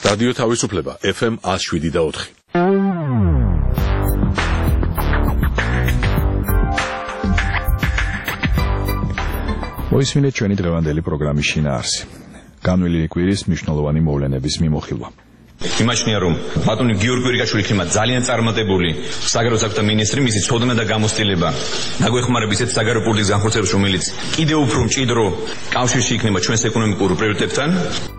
რადიო თავისუფლება FM 107.4. მოისმინეთ ჩვენი დღევანდელი პროგრამის შინაარსი. განვლილი კვირის მნიშვნელოვანი მოვლენების მიმოხილვა. იმაჩნია რომ ბატონი გიორგი კვირიკაშვილი იქნება ძალიან წარმატებული საგარეო საქმეთა მინისტრი, მისი ცოდნა და გამოცდილება დაგვეხმარება ისეთ საგარეო პოლიტიკის განხორციელებას, რომელიც კიდევ უფრო მჭიდრო კავშირში იქნება ჩვენს ეკონომიკურ პრიორიტეტებთან.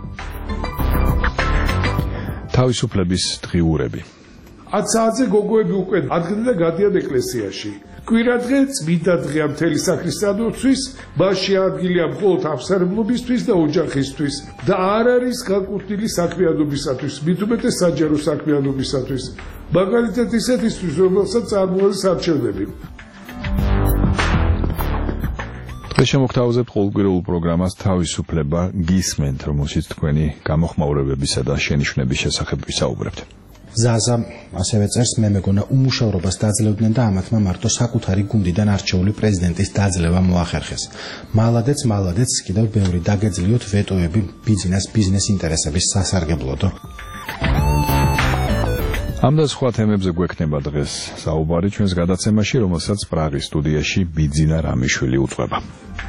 თავისუფლების დღიურები. 10 საათზე გოგოები უკვე ადგილ და გადიან ეკლესიაში. კვირადღე წმინდა დღეა მთელი საქრისტიანოსთვის, მასში ადგილია მხოლოდ აღსარებლობისთვის და ოჯახისთვის და არ არის განკუთვნილი საქმიანობისათვის, მით უმეტეს საჯარო საქმიანობისათვის. მაგალითად ისეთისთვის, რომელსაც წარმოადგენს არჩევნები. დღეს შემოგთავაზებთ ყოველკვირეულ პროგრამას თავისუფლება გისმენთ, რომელშიც თქვენი გამოხმაურებებისა და შენიშვნების შესახებ ვისაუბრებთ. ზაზა ასევე წერს, მე მეგონა უმუშავრობას დაძლევდნენ და ამათმა მარტო საკუთარი გუნდიდან არჩეული პრეზიდენტის დაძლევა მოახერხეს. მალადეც, კიდევ ბევრი დაგეძლიოთ ვეტოები ბიზნეს ინტერესების სასარგებლოდო. ამ და სხვა თემებზე გვექნება დღეს საუბარი ჩვენს გადაცემაში, რომელსაც პრაღის სტუდიაში ბიძინა რამიშვილი უძღვება.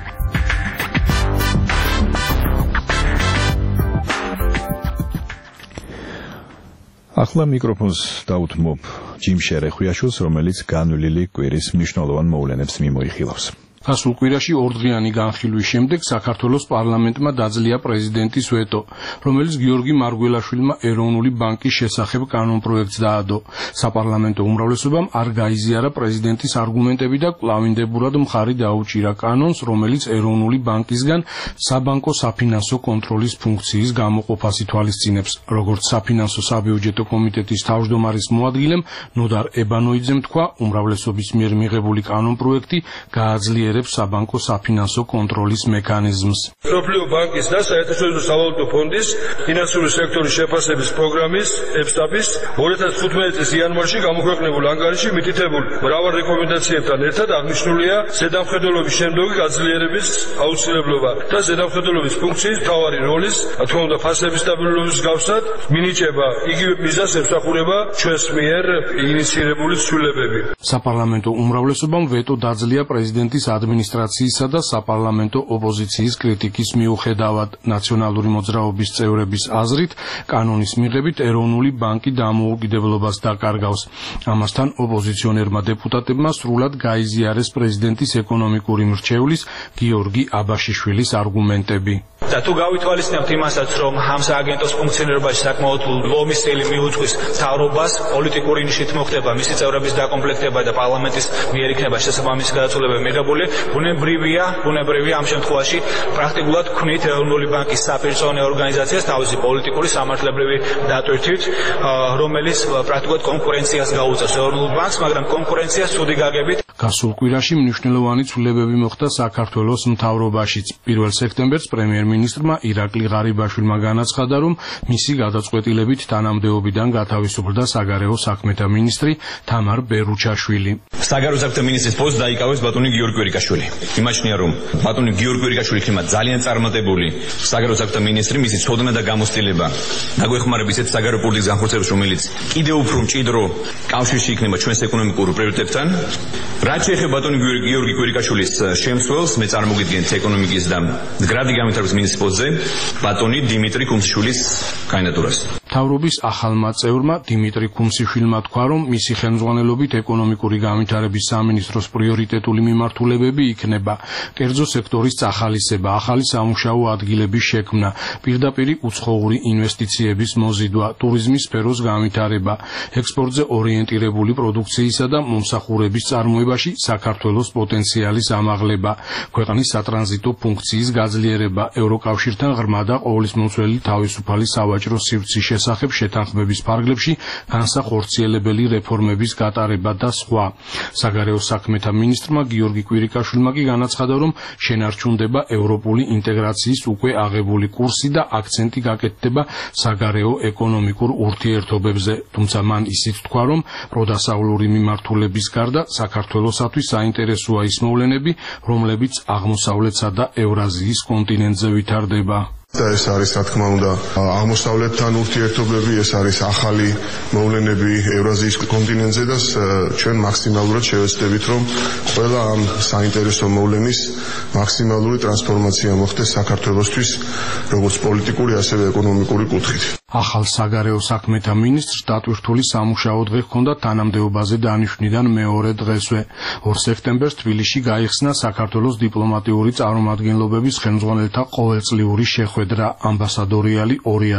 ახლა მიკროფონს დავუთმობ ჯიმ შერეხვიაშვილს, რომელიც განვლილი კვირის მნიშვნელოვან მოვლენებს მიმოიხილავს. გასულ კვირაში ორდღიანი განხილვის შემდეგ საქართველოს პარლამენტმა დაძლია პრეზიდენტის ვეტო, რომელიც გიორგი მარგველაშვილმა ეროვნული ბანკის შესახებ კანონპროექტს დაადო. საპარლამენტო უმრავლესობამ არ გაიზიარა პრეზიდენტის არგუმენტები და კვლავინდებურად მხარი დაუჭირა კანონს, რომელიც ეროვნული ბანკისგან საბანკო საფინანსო კონტროლის ფუნქციის გამოყოფას ითვალისწინებს. როგორც საფინანსო საბიუჯეტო კომიტეტის თავმჯდომარის მოადგილემ ნოდარ ებანოიძემ თქვა, უმრავლესობის მიერ მიღებული კანონპროექტი გააძლიერებს საბანკო საფინანსო კონტროლის მექანიზმს. მსოფლიო ბანკის და საერთაშორისო სავალუტო ფონდის ფინანსური სექტორის შეფასების პროგრამის EFSTAP-ის 2015 წლის იანვარში გამოქვეყნებულ ანგარიში მითითებულ მრავალ რეკომენდაციებთან ერთად აღნიშნულია ზედამხედველობის შემდეგი გაძლიერების აუცილებლობა და ზედამხედველობის ფუნქციის მთავარი როლის, რა თქმა უნდა, ფასების სტაბილურობის მსგავსად მინიჭება იგივე მიზანს ემსახურება ჩვენს მიერ ინიციირებული ცვლილებები. საპარლამენტო უმრავლესობამ ვეტო დაძლია პრეზიდენტის ადმინისტრაციისა და საპარლამენტო ოპოზიციის კრიტიკის მიუხედავად. ნაციონალური მოძრაობის წევრების აზრით, კანონის მიღებით ეროვნული ბანკი დამოუკიდებლობას დაკარგავს. ამასთან ოპოზიციონერმა დეპუტატებმა სრულად გაიზიარეს პრეზიდენტის ეკონომიკური მრჩევლის გიორგი აბაშიშვილის არგუმენტები. და თუ გავითვალისწინებთ იმასაც, რომ ამ სააგენტოს ფუნქციონირებაში საკმაოდ ლომის წილი მიუძღვის მთავრობას, პოლიტიკური ნიშნით მოხდება მისი წევრების დაკომპლექტება და პარლამენტის მიერ იქნება შესაბამისი გადაწყვეტილებები მიღებული. ბუნებრივია ამ შემთხვევაში პრაქტიკულად ქმნით ეროვნული ბანკის საპირწონე ორგანიზაციას თავისი პოლიტიკური სამართლებრივი დატვირთვით, რომელიც პრაქტიკულად კონკურენციას გაუწევს ეროვნულ ბანკს, მაგრამ კონკურენციას ცუდი გაგებით. გასულ კვირაში მნიშვნელოვანი ცვლილებები მოხდა საქართველოს მთავრობაშიც. 1 სექტემბერს პრემიერ-მინისტრმა ირაკლი ღარიბაშვილმა განაცხადა, რომ მისი გადაწყვეტილებით თანამდებობიდან გათავისუფლდა საგარეო საქმეთა მინისტრი თამარ ბერუჩაშვილი. საგარეო საქმეთა მინისტრის პოსტს დაიკავეს ბატონი გიორგი კვირიკაშვილი. იმაჩნია რომ ბატონი გიორგი კვირიკაშვილი იქნება ძალიან წარმატებული საგარეო საქმეთა მინისტრი, მისი ცოდნა და გამოცდილება დაგვეხმარება ისეთ საგარეო პოლიტიკის განხორციელებას, რომელიც კიდევ უფრო მჭიდრო კავშირში იქნება ჩვენს ეკონომიკურ პრიორიტეტებთან. რაც შეეხება ბატონი გიორგი კვირიკაშვილის შემცველს, მე წარმოგიდგენთ ეკონომიკის და მდგრადი განვითარების მინისტრის პოსტზე ბატონი დიმიტრი ქუმსიშვილის კანდიდატურას. მთავრობის ახალმა წევრმა დიმიტრი ქუმსიშვილმა თქვა, რომ მისი ხელმძღვანელობით ეკონომიკური განვითარების სამინისტროს პრიორიტეტული მიმართულებები იქნება კერძო სექტორის წახალისება, ახალი სამუშაო ადგილების შექმნა, პირდაპირი უცხოური ინვესტიციების მოზიდვა, ტურიზმის სფეროს განვითარება, ექსპორტზე ორიენტირებული პროდუქციისა და მომსახურების წარმოებაში საქართველოს პოტენციალის ამაღლება, ქვეყნის სატრანზიტო ფუნქციის გაძლიერება, ევროკავშირთან ღრმა და ყოვლისმომცველი თავისუფალი სავაჭრო სივრცის შესახებ შეთანხმების ფარგლებში განსახორციელებელი რეფორმების გატარება და სხვა. საგარეო საქმეთა მინისტრმა გიორგი კვირიკაშვილმა კი განაცხადა, რომ შენარჩუნდება ევროპული ინტეგრაციის უკვე აღებული კურსი და აქცენტი გაკეთდება საგარეო ეკონომიკურ ურთიერთობებზე. თუმცა მან ისიც თქვა, რომ პროდასავლური მიმართულების გარდა საქართველოსათვის საინტერესოა ის მოვლენები, რომლებიც აღმოსავლეთსა და ევრაზიის კონტინენტზე ვითარდება. და ეს არის რა თქმა უნდა აღმოსავლეთთან ურთიერთობები, ეს არის ახალი მოვლენები ევრაზიის კონტინენტზე და ჩვენ მაქსიმალურად შევეცდებით, რომ ყველა ამ საინტერესო მოვლენის მაქსიმალური ტრანსფორმაცია მოხდეს საქართველოსთვის, როგორც პოლიტიკური, ასევე ეკონომიკური კუთხით. ახალ საგარეო საქმეთა მინისტრს დატვირთული სამუშაო დღე ჰქონდა თანამდებობაზე დანიშვნიდან მეორე დღესვე. 2 სექტემბერს თბილისში გაიხსნა საქართველოს დიპლომატიური წარმომადგენლობების ხელმძღვანელთა ყოველწლიური შეხვედრა ამბასადორიალი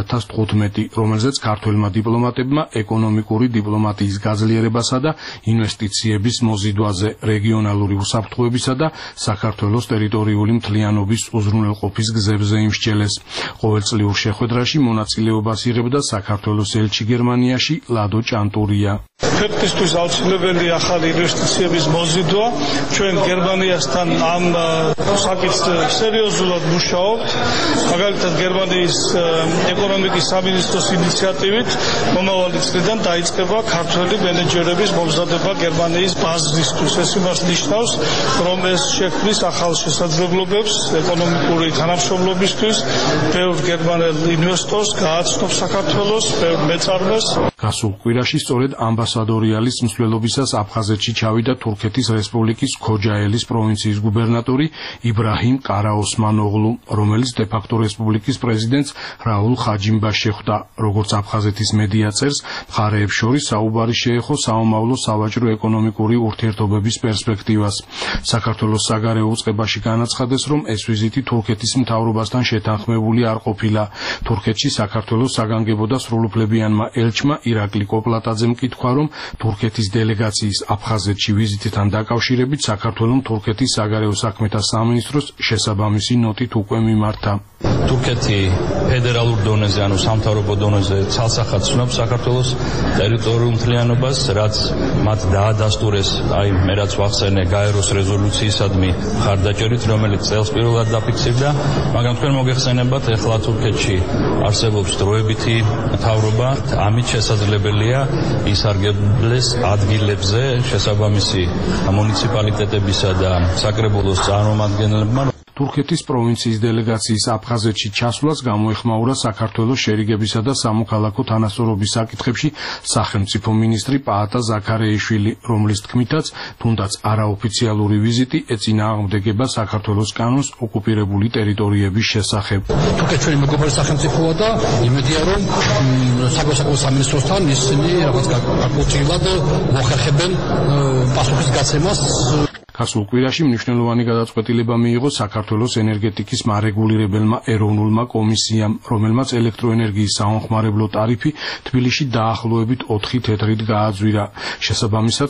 2015, რომელზეც ქართველმა დიპლომატებმა ეკონომიკური დიპლომატიის გაძლიერებასა და ინვესტიციების მოზიდვაზე, რეგიონალური უსაფრთხოებისა და საქართველოს ტერიტორიული მთლიანობის უზრუნველყოფის გზებზე იმსჯელეს. ყოველწლიურ შეხვედრაში მონაწილეობას იღებდა საქართველოს ელჩი გერმანიაში ლადო ჭანტურია. ქვეყნისთვის აუცილებელი ახალი ინვესტიციების მოზიდვა. ჩვენ გერმანიასთან ამ საკითხს სერიოზულად მუშაობთ. მაგალითად გერმანიის ეკონომიკის სამინისტროს ინიციატივით მომავალი წლიდან დაიწყება ქართველი მენეჯერების მომზადება გერმანიის ბაზისისთვის. ეს იმას ნიშნავს, რომ ეს შექმნის ახალ შესაძლებლობებს ეკონომიკური თანამშრომლობისთვის, ბევრ გერმანელ ინვესტორს გააცნობს საქართველოს, ბევრ მეწარმეს. გასულ კვირაში სწორედ ამბასადორიალის მსვლელობისას აფხაზეთში ჩავიდა თურქეთის რესპუბლიკის ქოჯაელის პროვინციის გუბერნატორი იბრაჰიმ ყარაოსმანოღლუ, რომელიც დე-ფაქტო რესპუბლიკის პრეზიდენტს რაულ ხაჯიმბას შეხვდა. როგორც აფხაზეთის მედია წერს, მხარეებს შორის საუბარი შეეხო საომავლო სავაჭრო ეკონომიკური ურთიერთობების პერსპექტივას. საქართველოს საგარეო უწყებაში განაცხადეს, რომ ეს ვიზიტი თურქეთის მთავრობასთან შეთანხმებული არ ყოფილა. თურქეთში საქართველოს საგანგებო და სრულუფლებიანმა ელჩმა ირაკლი კოპლატაძემ კითხვა, რომ თურქეთის დელეგაციის აფხაზეთში ვიზიტთან დაკავშირებით საქართველოს თურქეთის საგარეო საქმეთა სამინისტროს შესაბამისი ნოტით უკვე მიმართა. თურქეთი ფედერალურ დონეზე, ანუ სამთავრობო დონეზე ცალსახად ცნობს საქართველოს ტერიტორიულ მთლიანობას, რაც მათ დაადასტურეს, მე რაც ვახსენე, გაეროს რეზოლუციისადმი მხარდაჭერით, რომელიც წელს პირველად დაფიქსირდა, მაგრამ თქვენ მოგეხსენებათ, ეხლა თურქეთში არსებობს დროებითი მთავრობა, ამით შესაძლებელია ისარგებლეს ადგილებზე შესაბამისი მუნიციპალიტეტებისა და საკრებულოს წარმომადგენლებმა. თურქეთის პროვინციის დელეგაციის აფხაზეთში ჩასვლას გამოეხმაურა საქართველოს შერიგებისა და სამოქალაქო თანასწორობის საკითხებში სახელმწიფო მინისტრი პაატა ზაქარეიშვილი, რომლის თქმითაც, თუნდაც არაოფიციალური ვიზიტი ეწინააღმდეგება საქართველოს კანონს ოკუპირებული ტერიტორიების შესახებ. თურქეთი ჩვენი მეგობარი სახელმწიფოა და იმედია, რომ საგარეო სამინისტროსთან ისინი რაღაც გარკვეულწილად მოხერხებენ პასუხის გაცემას. გასულ კვირაში მნიშვნელოვანი გადაწყვეტილება მიიღო საქართველოს ენერგეტიკის მარეგულირებელმა ეროვნულმა კომისიამ, რომელმაც ელექტროენერგიის საომხმარებლო ტარიფი თბილისში დაახლოებით 4 თეთრით გააძვირა. შესაბამისად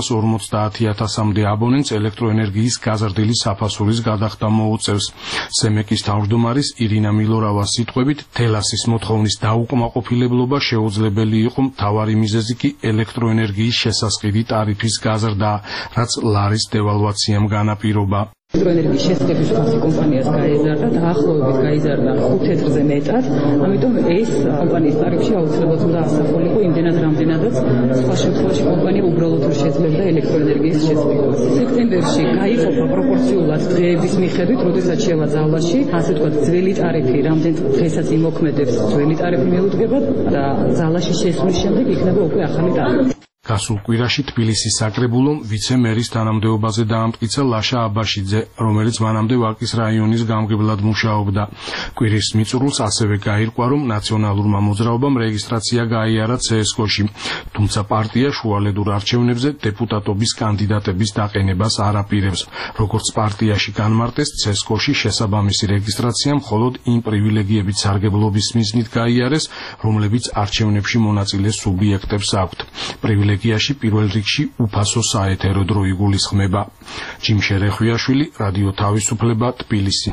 350,000-მდე აბონენტს ელექტროენერგიის გაზრდილი საფასურის გადახდა მოუწევს. სემეკის თავმჯდომარის ირინა მილორავას სიტყვებით, თელასის მოთხოვნის დაუკმაყოფილებლობა შეუძლებელი იყო, მთავარი მიზეზი კი ელექტროენერგიის შესასყიდი ტარიფის გაზრდა, რაც ლარის დევალვაციამ განაპირობა. ელექტროენერგიის შესყიდვის ხალხი კომპანიას გაეზარდა, დაახლოებით გაიზარდა 5 თეთრზე მეტად, ამიტომ ეს კომპანიის ტარიფში აუცილებლად უნდა ასახულიყო იმდენად, რამდენადაც სხვა შემთხვევაში კომპანია უბრალოდ არ შეძლებდა ელექტროენერგიის შესყიდვას. სექტემბერში გაიყოფა პროპორციულად დღეების მიხედვით, როდესაც შევა ძალაში, ასე ვთქვათ, ძველი ტარიფი, რამდენ დღესაც იმოქმედებს ძველი ტარიფი მიუდგება და ძალაში შესვლის შემდეგ იქნება უკვე ახალი ტარიფი. გასულ კვირაში თბილისის საკრებულომ ვიცე-მერის თანამდებობაზე დაამტკიცა ლაშა აბაშიძე, რომელიც მანამდე ვაკის რაიონის გამგებლად მუშაობდა. კვირის მიწურულს ასევე გაირკვა, რომ ნაციონალურმა მოძრაობამ რეგისტრაცია გაიარა CSKO-ში, თუმცა პარტია შუალედურ არჩევნებზე დეპუტატობის კანდიდატების დაყენებას არ აპირებს. როგორც პარტიაში განმარტეს, CSKO-ში შესაბამისი რეგისტრაცია მხოლოდ იმ პრივილეგიებით სარგებლობის მიზნით გაიარეს, რომლებიც არჩევნებში მონაწილე სუბიექტებს აქვთ. პრივილეგიაში პირველ რიგში უფასო საეთერო დრო იგულისხმება. ჯიმშე რეხვიაშვილი, რადიო თავისუფლება, თბილისი.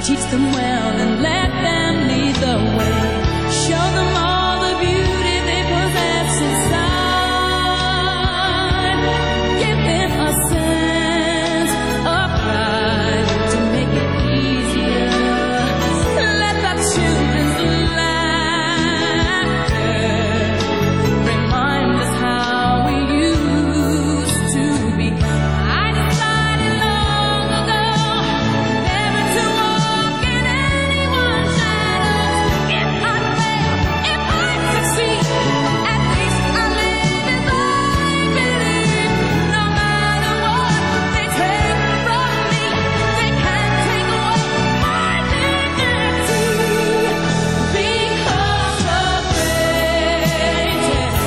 Teach them well and let them lead the way. Show them all the beauty they possess inside. Give them a sense of pride to make it easier. Let the children's laughter remind us how we used to be. I decided long ago never to walk in anyone's shadows. If I fail, if I succeed, at least I live as I believe. No matter what they take from me, they can't take away my dignity. Because the greatest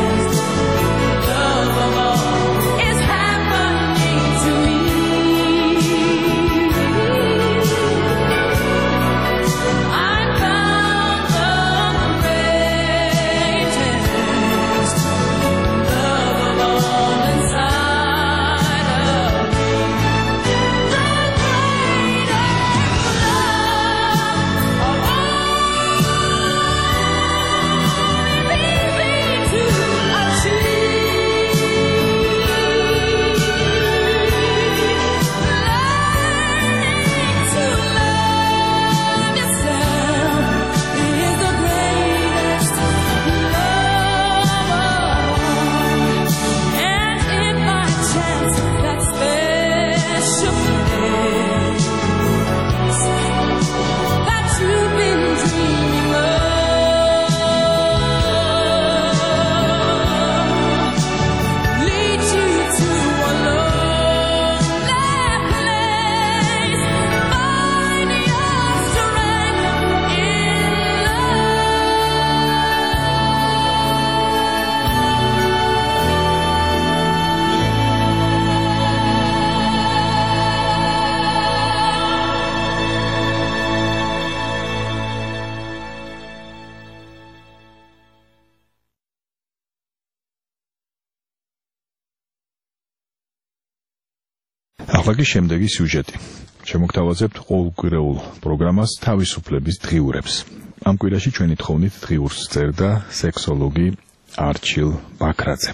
love of all is happening to me. I found the greatest love of all inside of me. The greatest love of all is easy to achieve. Learning to love yourself is the greatest love of all. And if by chance that special place that you've been dreaming of leads you to a lonely place, find your strength in ახლა კი შემდეგი სიუჟეტი. Შემოგთავაზებთ ყოველკვირეულ პროგრამას თავისუფლების დღიურებს. ამ კვირაში ჩვენი თხოვნით დღიურს წერდა სექსოლოგი არჩილ ბაქრაძე.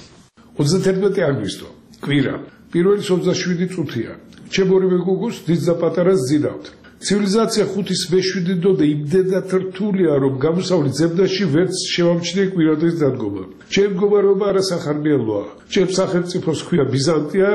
31 აგვისტო, კვირა, პირველი 27 წუთია. ჩემ ორივე გოგოს დიდს და პატარას ზიდავთ. ცივილიზაცია 5-ის მე-7 დოდე იმდენად რთულია, რომ გამოსავლის ძებნაში ვერც შევამჩნიე კვირადღის დადგომა. ჩემ მდგომარეობა არასახარბიელოა. ჩემ სახელმწიფოს ჰქვია ბიზანტია,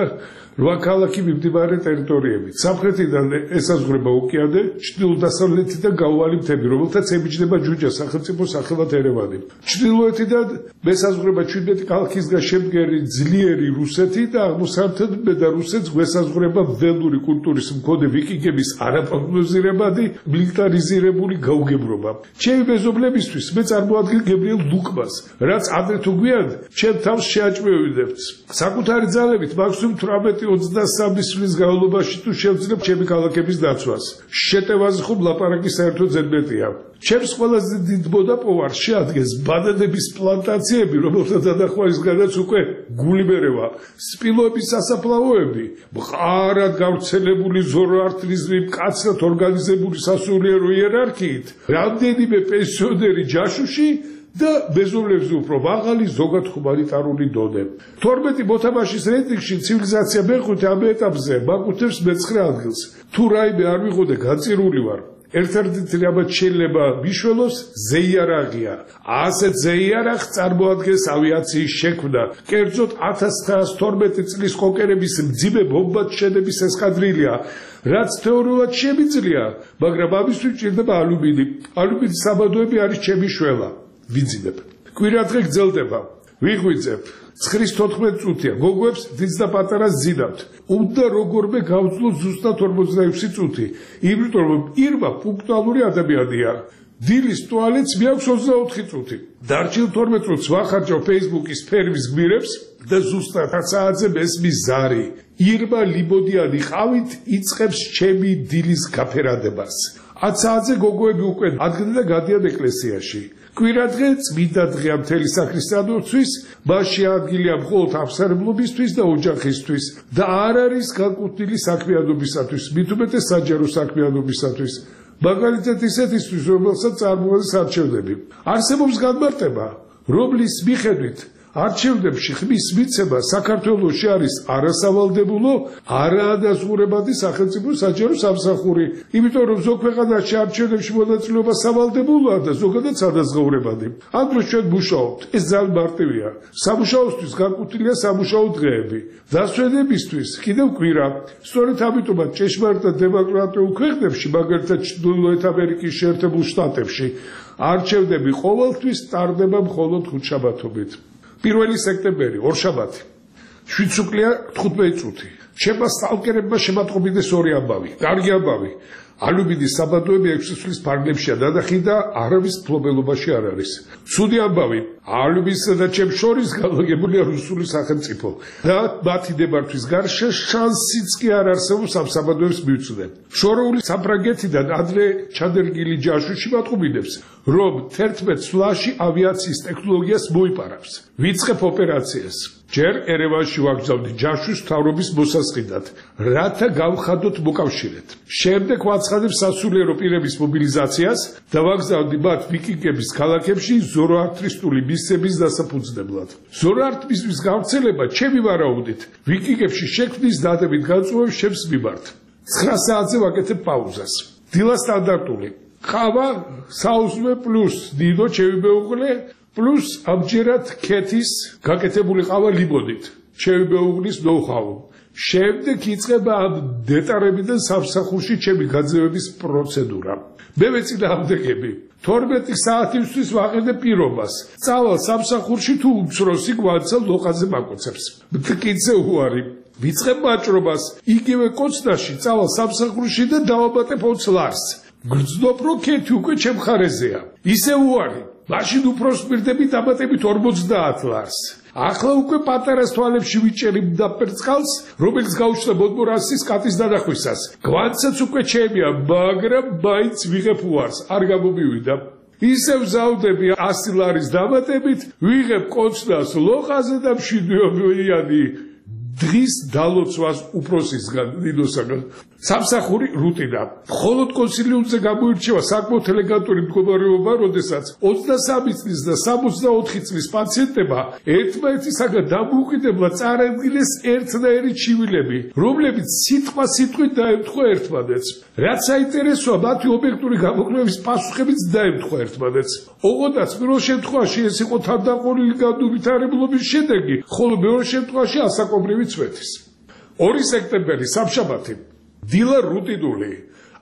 8 ქალაქი მიმდებარე ტერიტორიებით. სამხრეთიდან ესაზღვრება ოკეანე, ჩრდილო-დასავლეთიდან გაუვალი მთები, რომელთაც ემიჯნება ჯუჯა სახელმწიფო სახელად ერევანი. ჩრდილოეთიდან მესაზღვრება 17 ქალაქისგან შემდგარი ძლიერი რუსეთი და აღმოსავლეთიდან მედა რუსეთს გვესაზღვრება ველური კულტურის მქონე ვიკინგების არაპროგნოზირებადი მილიტარიზირებული გაუგებრობა. ჩემი მეზობლებისთვის მე წარმოადგენ გებრიელ ლუკმას, რაც ადრე თუ გვიან ჩემ თავს შეაჭმევიდებთ. საკუთარი ძალებით მაქსიმუმ 18-23 წლის განმავლობაში თუ შევძლებთ ჩემი ქალაქების დაცვას. შეტევაზე ხომ ლაპარაკი საერთოდ ზედმეტია. ჩემს ყველაზე დიდ მოდაპოვარს შეადგენს ბანანების პლანტაციები, რომელთა დანახმარისგანაც უკვე გულიმერევა. სპილოების სასაფლაოები, მყარად გავრცელებული ზოროასტრიზმი, მკაცრად ორგანიზებული სასულიერო იერარქიით, რამდენიმე პენსიონერი ჯაშუში და მეზობლებზე უფრო მაღალი ზოგად ჰუმანიტარული დონე. 12 მოთამაშის რეიტინგში ცივილიზაცია მეხუთე ამ ეტაპზე მაკუთებს მე-9 ადგილს. თუ რაიმე არ ვიღოდე, განწირული ვარ. ერთადერთი რამაც შეიძლება მიშველოს ზეიარაღია. ასეთ ზეიარაღს წარმოადგენს ავიაციის შექმნა. კერძოდ 1912 წლის კოკერების მძიმე ბომბათშენების ესკადრილია, რაც თეორიულად შემიძლია, მაგრამ ამისთვის ჭირდება ალუმინი. ალუმინის საბადოები არის ჩემი შველა. ვიძინებ. კვირადღე გრძელდება. ვიღვიძებ. 9-14 წუთია. გოგოებს დიდს და პატარას ზიდავთ. უნდა როგორმე გავძლო ზუსტად 46 წუთი. იმიტომ რომ ირმა პუნქტუალური ადამიანია. დილის ტუალეტს მიაქვს 24 წუთი. დარჩილ 12 წუთს ვახარჯავ Facebook-ის ფერმის გმირებს და ზუსტად 10 საათზე მესმის ზარი. ირმა ლიბოდიანი ყავით იწყებს ჩემი დილის გაფერადებას. 10 საათზე გოგოები უკვე ადგენ და გადიან ეკლესიაში. კვირადღე წმინდა დღეა მთელი საქრისტიანოსთვის, მასში ადგილია მხოლოდ აღსარებლობისთვის და ოჯახისთვის და არ არის განკუთვნილი საქმიანობისათვის, მით უმეტეს საჯარო საქმიანობისათვის. მაგალითად ისეთისთვის, რომელსაც წარმოადგენს არჩევნები. არსებობს განმარტება, რომლის მიხედვით არჩევნებში ხმის მიცემა საქართველოში არის არასავალდებულო, არაადასტურებადი სახელმწიფო საჯარო სამსახური, იმიტომ რომ ზოგ ქვეყანაში არჩევნებში მონაწილეობა სავალდებულოა და ზოგადად სადაზღაურებადი. ამ დროს ჩვენ მუშაობთ, ეს ძალიან მარტივია. სამუშაოსთვის განკუთვნილია სამუშაო დღეები. დასვენებისთვის კიდევ კვირა. სწორედ ამიტომაც ჭეშმარიტ დემოკრატიულ ქვეყნებში, მაგალითად ჩრდილოეთ ამერიკის შეერთებულ შტატებში, არჩევნები ყოველთვის ტარდება მხოლოდ ხუთშაბათობით. 1 სექტემბერი, ორშაბათი, 7 უკლია 15 წუთი. შემა სტალკერებმა შემატყობინეს ორი ამბავი. კარგი ამბავი. ალუბინის საბადოები 6 წლის ფარგლებშია დადახი და არავის მფლობელობაში არ არის. ცუდი ამბავი. ალუბინსა და ჩემს შორის განლაგებულია რუსული სახელმწიფო და მათი დებართვის გარშე შანსიც კი არ არსებობს ამ საბადოებს მივწვდენ. შორეული საფრანგეთიდან ადრე ჩადერგილი ჯაშუში მატყობინებს, რომ 11 წლაში ავიაციის ტექნოლოგიას მოიპარავს. ვიწყებ ოპერაციას. ჯერ ერევანში ვაგზავნით ჯაშუს მთავრობის მოსასყიდად, რათა გავხადოთ მოკავშირედ. შემდეგ ვაცხადებ სასულიერო პირების მობილიზაციას და ვაგზავნით მათ ვიკინგების ქალაქებში ზოროასტრისტული მისების დასაფუძნებლად. ზოროასტრიზმის გავრცელება ჩემი ვარაუდით ვიკინგებში შექმნის დადებით განწყობებს ჩემს მიმართ. 9 საათზე ვაკეთებ პაუზას. დილა სტანდარტული. ყავა საუზმე პლუს დინო ჩემი მეუღლე პლუს ამჯერად ქეთის გაკეთებული ყავა ლიმონით. ჩემი მეუღლის ნოუ-ჰაუ. შემდეგ იწყება ამ დეტარებიდან სამსახურში ჩემი გაძევების პროცედურა. მე მეწინააღმდეგები 12 საათისთვის ვაყენებ პირობას. წავალ სამსახურში თუ უმცროსი გვანცელ ლოყაზე მაკოცებს. მტკიცე უარი. ვიწყებ მაჭრობას, იგივე კოცნაში წავალ სამსახურში და დავაბატებ 20 ლარს. გრძნობ რომ ქეთი უკვე ჩემ ხარეზეა. ისე უარი. მაშინ უფრო სპირტები დამატებით 50 ლარს. ახლა უკვე პატარას თვალებში ვიჭერი მდაბერ წყალს, რომელიც გაუჩნდა ბოდბორასის კატის დანახვისას. გვანცაც უკვე ჩემია, მაგრამ მაინც ვიღებ უარს, არ გამომივიდა. ისე ვზავდები 100 ლარის დამატებით, ვიღებ კოცნას ლოყაზე და მშვიდობიანი დღის დალოცვას უფროსისგან, ნინოსაგან. სამსახური რუტინა. მხოლოდ კონსილიუმზე გამოირჩევა საკმაოდ ელეგანტური მდგომარეობა, როდესაც 23 წლის და 64 წლის პაციენტებმა ერთმანეთისაგან დამოუკიდებლად წარადგინეს ერთნაირი ჩივილები, რომლებიც სიტყვით დაემთხვა ერთმანეთს. რაც საინტერესოა, მათი ობიექტური გამოკვლევის პასუხებიც დაემთხვა ერთმანეთს. ოღონდაც პირველ შემთხვევაში ეს იყო თავდაყოლილი განუვითარებლობის შედეგი, ხოლო მეორე შემთხვევაში ასაკობრივი წვეთის. 2 სექტემბერი, სამშაბათი. დილა რუტინული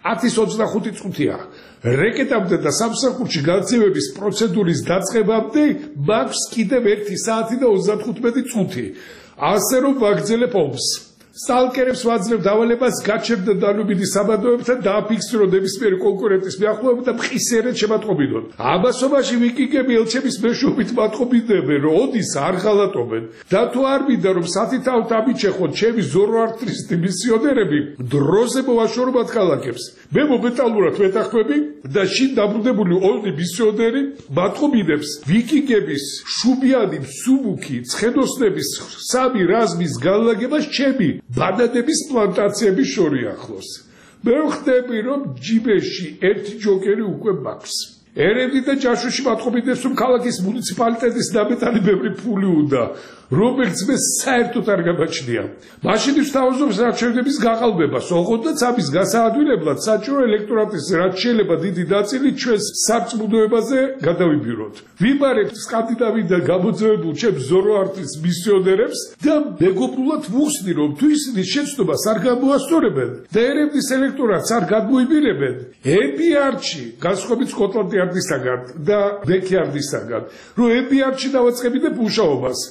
10:25 წუთია. რეკეტამდე და სამსახურში განცემების პროცედურის დაწყებამდე მაქვს კიდევ 1 საათი და 35 წუთი. ასე რომ ვაგრძელებ ომს. სტალკერებს ვაძლევ დავალებას გაჩერდა დანუბინის საბადოებთან დააფიქსირო ნებისმიერი კონკურენტის მიახლოება და მყისერად შემატყობინონ. ამასობაში ვიკინგები ელჩების მეშვეობით მატყობინებენ, რომ ოდის არ ღალატობენ და თუ არ მინდა რომ სათითაოდ ამიჩეხონ ჩემი ზოროასტრისტი მისიონერები, დროზე მოვაშორებათ ქალაქებს. მე მომენტალურად ვეთანხმები და შინ დაბრუნებული ორი მისიონერი მატყობინებს ვიკინგების შუბიანი მსუბუქი ცხენოსნების სამი რაზმის განლაგებას ჩემი ბანანების პლანტაციების შორი ახლოს. მე ვხდები რომ ჯიბეში ერთი ჯოკერი უკვე მაქვს. ერევი და ჯაშუში მატყობინებს რომ ქალაქის მუნიციპალიტეტის დამეტანი ბევრი ფული უნდა, რომელიც მე საერთოდ არ გამაჩნია. მაშინ ვსთავაზობს არჩევნების გაყალბებას, ოღონდაც ამის გასაადვილებლად საჭირო ელექტორატის რაც შეიძლება დიდი ნაწილი ჩვენს სარწმუნოებაზე გადავიბიროთ. ვიმარებთ სკანდინავიიდან გამოძევებულ ჩემს ზოროასტრის მისიონერებს და მეგობრულად ვუხსნი, რომ თუ ისინი შეცდომას არ გამოასწორებენ და ერევნის ელექტორატს არ გადმოიბირებენ, ებიარჩი განსხვავებით სკოტლანდიარდისაგან და ბექიარდისაგან, რომ ებიარჩი დავაწყებინებ მუშაობას. 2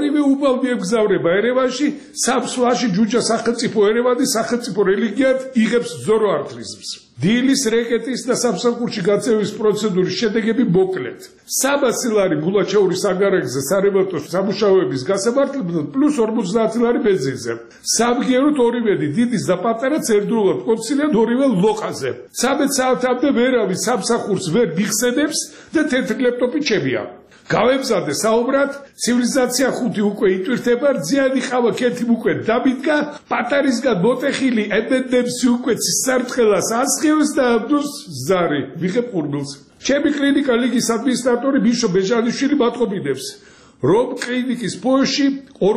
ორივე უბალნი ემგზავრება ერევანში, სამსვლაში ჯუჯა სახელმწიფო ერევანი სახელმწიფო რელიგიად იღებს ზოროართრიზმს. დილის, რეკეტის და სამსახურში გაწევის პროცედურის შედეგები მოკლედ. 300 ლარი ბულაჩეურის აგარაკზე სარემონტო სამუშაოების გასამართლებლად პლუს 50 ლარი ბენზინზე. სამგიეროდ ორივედი დიდის და პატარაც ერთდროულად კონცილიან ორივე ლოყაზე. 13 საათამდე ვერავინ სამსახურს ვერ მიხსენებს და თეთრი ლეპტოპი ჩემია. გავემზადე საუბრად, ცივილიზაცია 5 უკვე იტვირთება, რძიანი ხავა ქეთი უკვე დამიდგა, პატარისგან მოტეხილი ემენდემსი უკვე ცისარტყელას ასხევს და აბდოს ზარი ვიღებ ყურბილს. ჩემი კლინიკა ლიგის ადმინისტრატორი მიშო ბეჟანიშვილი მატყობინებს, რომ კლინიკის პოეში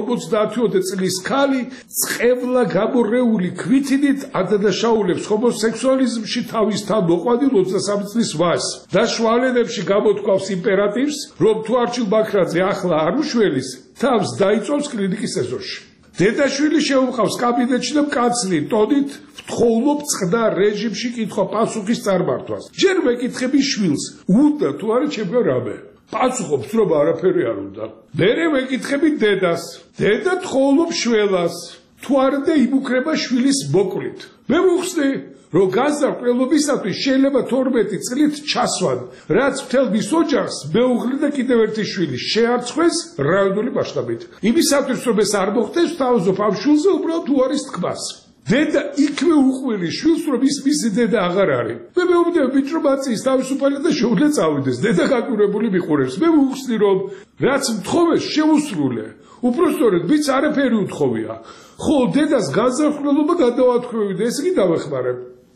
50 წლის ქალი წყევლა გამორეული ქვითინით ადანაშაულებს ჰომოსექსუალიზმში თავის თავმოყვანილ 23 წლის ვაჟს და შვალენებში გამოთქვავს იმპერატივს, რომ თუ არჩილ ბაქრაძე ახლა არ უშველის, თავს დაიწოვს კლინიკის ეზოში. დედაშვილი შეუყავს კაბინეტში და მკაცრი ტონით ვთხოვლობ წყნარ რეჟიმში კითხვა-პასუხის წარმართვას. ჯერ მეკითხები შვილს, უნდა თუ არა ჩემგან რამე. პასუხობს, რომ არაფერი არ უნდა. მერე მეკითხები დედას. დედა თხოვლობს შველას. თუ არა და იმუქრება შვილის მოკლით. მე ვუხსნი, რომ გაზარყველობისათვის შეიძლება 12 წლით ჩასვან, რაც მთელ მის ოჯახს მეუღლე და კიდევ ერთი შვილი შეარცხვეს რაიონული მასშტაბით. იმისათვის, რომ ეს არ მოხდეს, ვთავაზობ ამ შვილზე უბრალოდ უარის თქმას. დედა იქვე უყვირის შვილს, რომ მისი დედა აღარ არის. მე მეუბნები ბიჭ რომ აწის თავისუფალი და შეუძლია წავიდეს. დედა გაკვირვებული მიყურებს. მე ვუხსნი, რომ რაც მთხოვეს შეუსრულე. უпростоრად ბიჭს არაფერი უთხოვია. ხო, დედას განზრახველობა გადავათქვევიდი, ეს კი დავეხმარებ.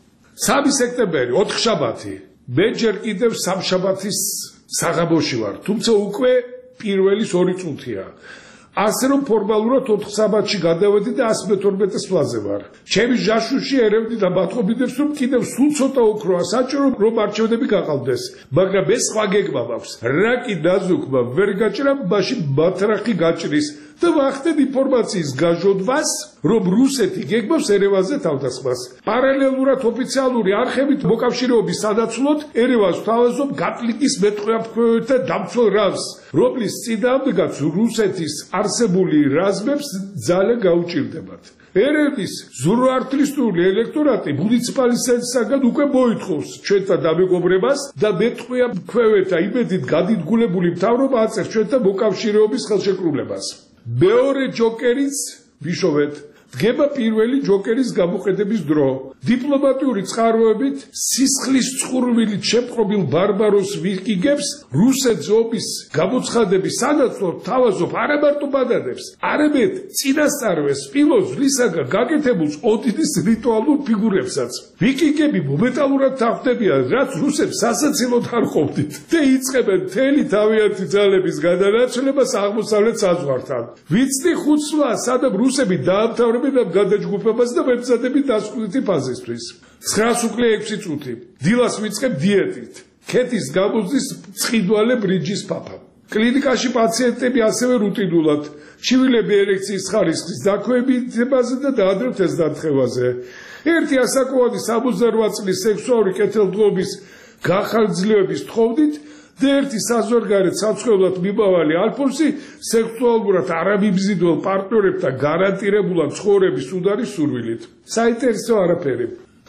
3 სექტემბერი, 4 შაბათი. მე ჯერ კიდევ სამშაბათის საღამოში ვარ, თუმცა უკვე პირველის 2 წუთია. ასე რომ ფორმალურად 4 საბათში გადავედი და 112 პლაზე ვარ. ჩემი ჟაშუში ერევდი და მათყობინებს, რომ კიდევ სულ ცოტა ოქროა საჭირო, რომ არჩევნები გაყავდეს. მაგრამ ეს სხვა გეგმა მაქვს. რა კი დაზუქმა ვერ გაჭრა, მაშინ მათრახი გაჭრის და ვახდენ ინფორმაციის გაჟოდვას, რომ რუსეთი გეგმავს ერევანზე თავდასხმას. პარალელურად ოფიციალური არხებით მოკავშირეობის სადაცვლოდ ერევანს თავაზობ გატლიკის მეტყველებათა დამცველ რაზმს, რომლის წინააღმდეგაც რუსეთის არსებული რაზმებს ძალიან გაუჭირდებათ. ერევნის ზუროართრისტული ელექტორატი მუნიციპალიტეტისაგან უკვე მოითხოვს ჩვენთან დამეგობრებას და მეტყველებათა იმედით გადიდგულებული მთავრობა აწერს ჩვენთან მოკავშირეობის ხელშეკრულებას. მეორე ჯოკერიც ვიშოვეთ. დგება პირველი ჯოკერის გამოყენების დრო. დიპლომატიური წყაროებით სისხლის წყურვილით შეპყრობილ ბარბაროს ვიკიგებს რუსეთს ომის გამოცხადების სადაცვლოდ თავაზობ არა მარტო ბადადებს, არამედ წინასწარვე სპილოზვლისაგან გაკეთებულს ოდინის რიტუალურ ფიგურებსაც. ვიკიგები მომენტალურად თავდებიან, რაც რუსებს სასაცილოდ არ ყოფდით და იწყებენ მთელი თავიანთი ძალების გადანაცვლებას აღმოსავლეთ საზღვართან. ვიცდი ხუთსვლა, სადამ რუსები დაამთავრებენ გადაჯგუფებას და მემზადებით დასკვნითი ფაზისთვის. 900 უკლე 6 წუთი. დილას ვიწყებ დიეტით. ქეთის გამოზდის ცხიდვალე ბრიჯის ფაფა. კლინიკაში პაციენტები ასევე რუტინულად ჩივილები ერექციის ხარისხის დაქვეითებაზე და დაადრევთ ეზდანთხევაზე. ერთი ასაკოვანი 68 წლის სექსუალური კეთილდღეობის გახარჯლების თხოვდით და ერთი საზღვარგარეთ საცხოვრებლად მიმავალი ალფონსი სექსუალურად არამიბზიდველ პარტნიორებთან გარანტირებულად ცხოვრების უდარი სურვილით. საინტერესო არაფერი.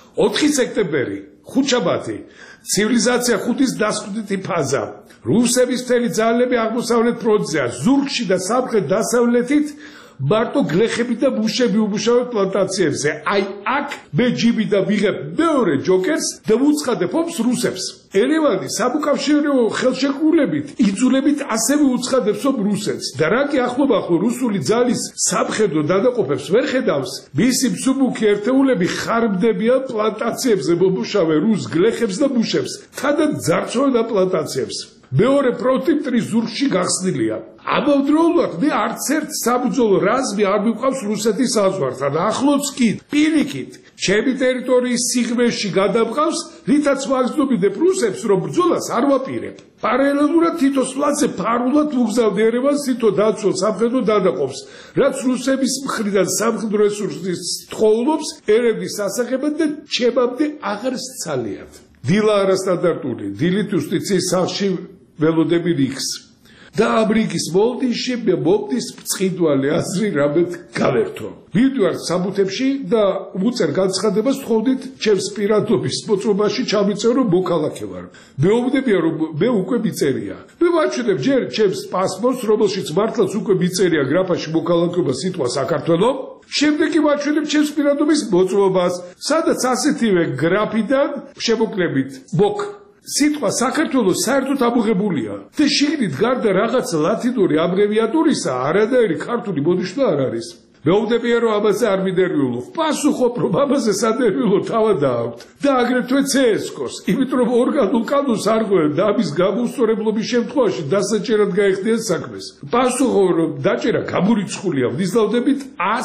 4 სექტემბერი, ხუთშაბათი, ცივილიზაცია 5-ის დასკვნითი ფაზა. რუსების მთელი ძალები აღმოსავლეთ ფრონტზეა, ზურგში და სამხრეთ დასავლეთით მარტო გლეხები და მუშები უმუშავებთ პლანტაციებზე. აი აქ მე ჯიბი და ვიღებ მეორე ჯოკერს და ვუცხადებ ომს რუსებს. ერევანი სამუკავშირეო ხელშეკრულებით იძულებით ასევე უცხადებს ომ რუსეთს და რა კი ახლობახო რუსული ძალის სამხედრო დანაყოფებს ვერ ხედავს, მისი მსუბუქი ერთეულები ხარბდებიან პლანტაციებზე მომუშავე რუს გლეხებს და მუშებს, თანაც ძარცვენ პლანტაციებს. მეორე ფრონტი მტრის ზურგში გახსნილია. ამავდროულად მე არც ერთ საბრძოლო რაზმი არ მივყავს რუსეთის საზღვართან. ახლოც კი პირიქით ჩემი ტერიტორიის სიღრმეში გადამყავს, რითაც ვაგრძნობინებ რუსებს, რომ ბრძოლას არ ვაპირებ. პარალელურად თითოს პლანზე ფარულად ვუგზავნე ერევანს თითო დაცველ სამხედრო დანაყოფს, რაც რუსების მხრიდან სამხედრო რესურსის თხოვლობს ერევნის სასახებად და ჩემამდე აღარ სცალიათ. დილა არასტანდარტული, დილით იუსტიციის სახლში ველოდები რიქს. და ამ რიგის მოლდიში მობდის წყიდვალე აზრი რამეთ გავერთო. მივდივართ საბუთებში და უწერ განცხადებას ვთხოვდით ჩემს პირადობის მოწმობაში ჩამიწერო მოქალაქე ვარ. მეუბნებია რომ მე უკვე მიწერია. მე ვაჩვენებ ჯერ ჩემს პასპორტს, რომელშიც მართლაც უკვე მიწერია გრაფაში მოქალაქეობა სიტყვა საქართველო. შემდეგ კი ვაჩვენებ ჩემს პირადობის მოწმობას, სადაც ასეთივე გრაფიდან შემოკლებით მოკ სიტყვა საქართველოს საერთოდ ამოღებულია და შიგნით გარდა რაღაც ლათინური აბრევიატურისა არანაირი ქართული ბოდიშვა არ არის. მეუბნებია რომ ამაზე არ მიდერვიულობ. პასუხობ რომ ამაზე სადერვიულო თავად აქვთ და აგრეთვე CSKOS, იმიტომ რომ ორგანულ კანონს არ ღვევენ და ამის გამოუსწორებლობის შემთხვევაში დასაჭერად გაეხდიან საქმეს. პასუხობ რომ დაჭერა გამორიცხულია მიზნავდებით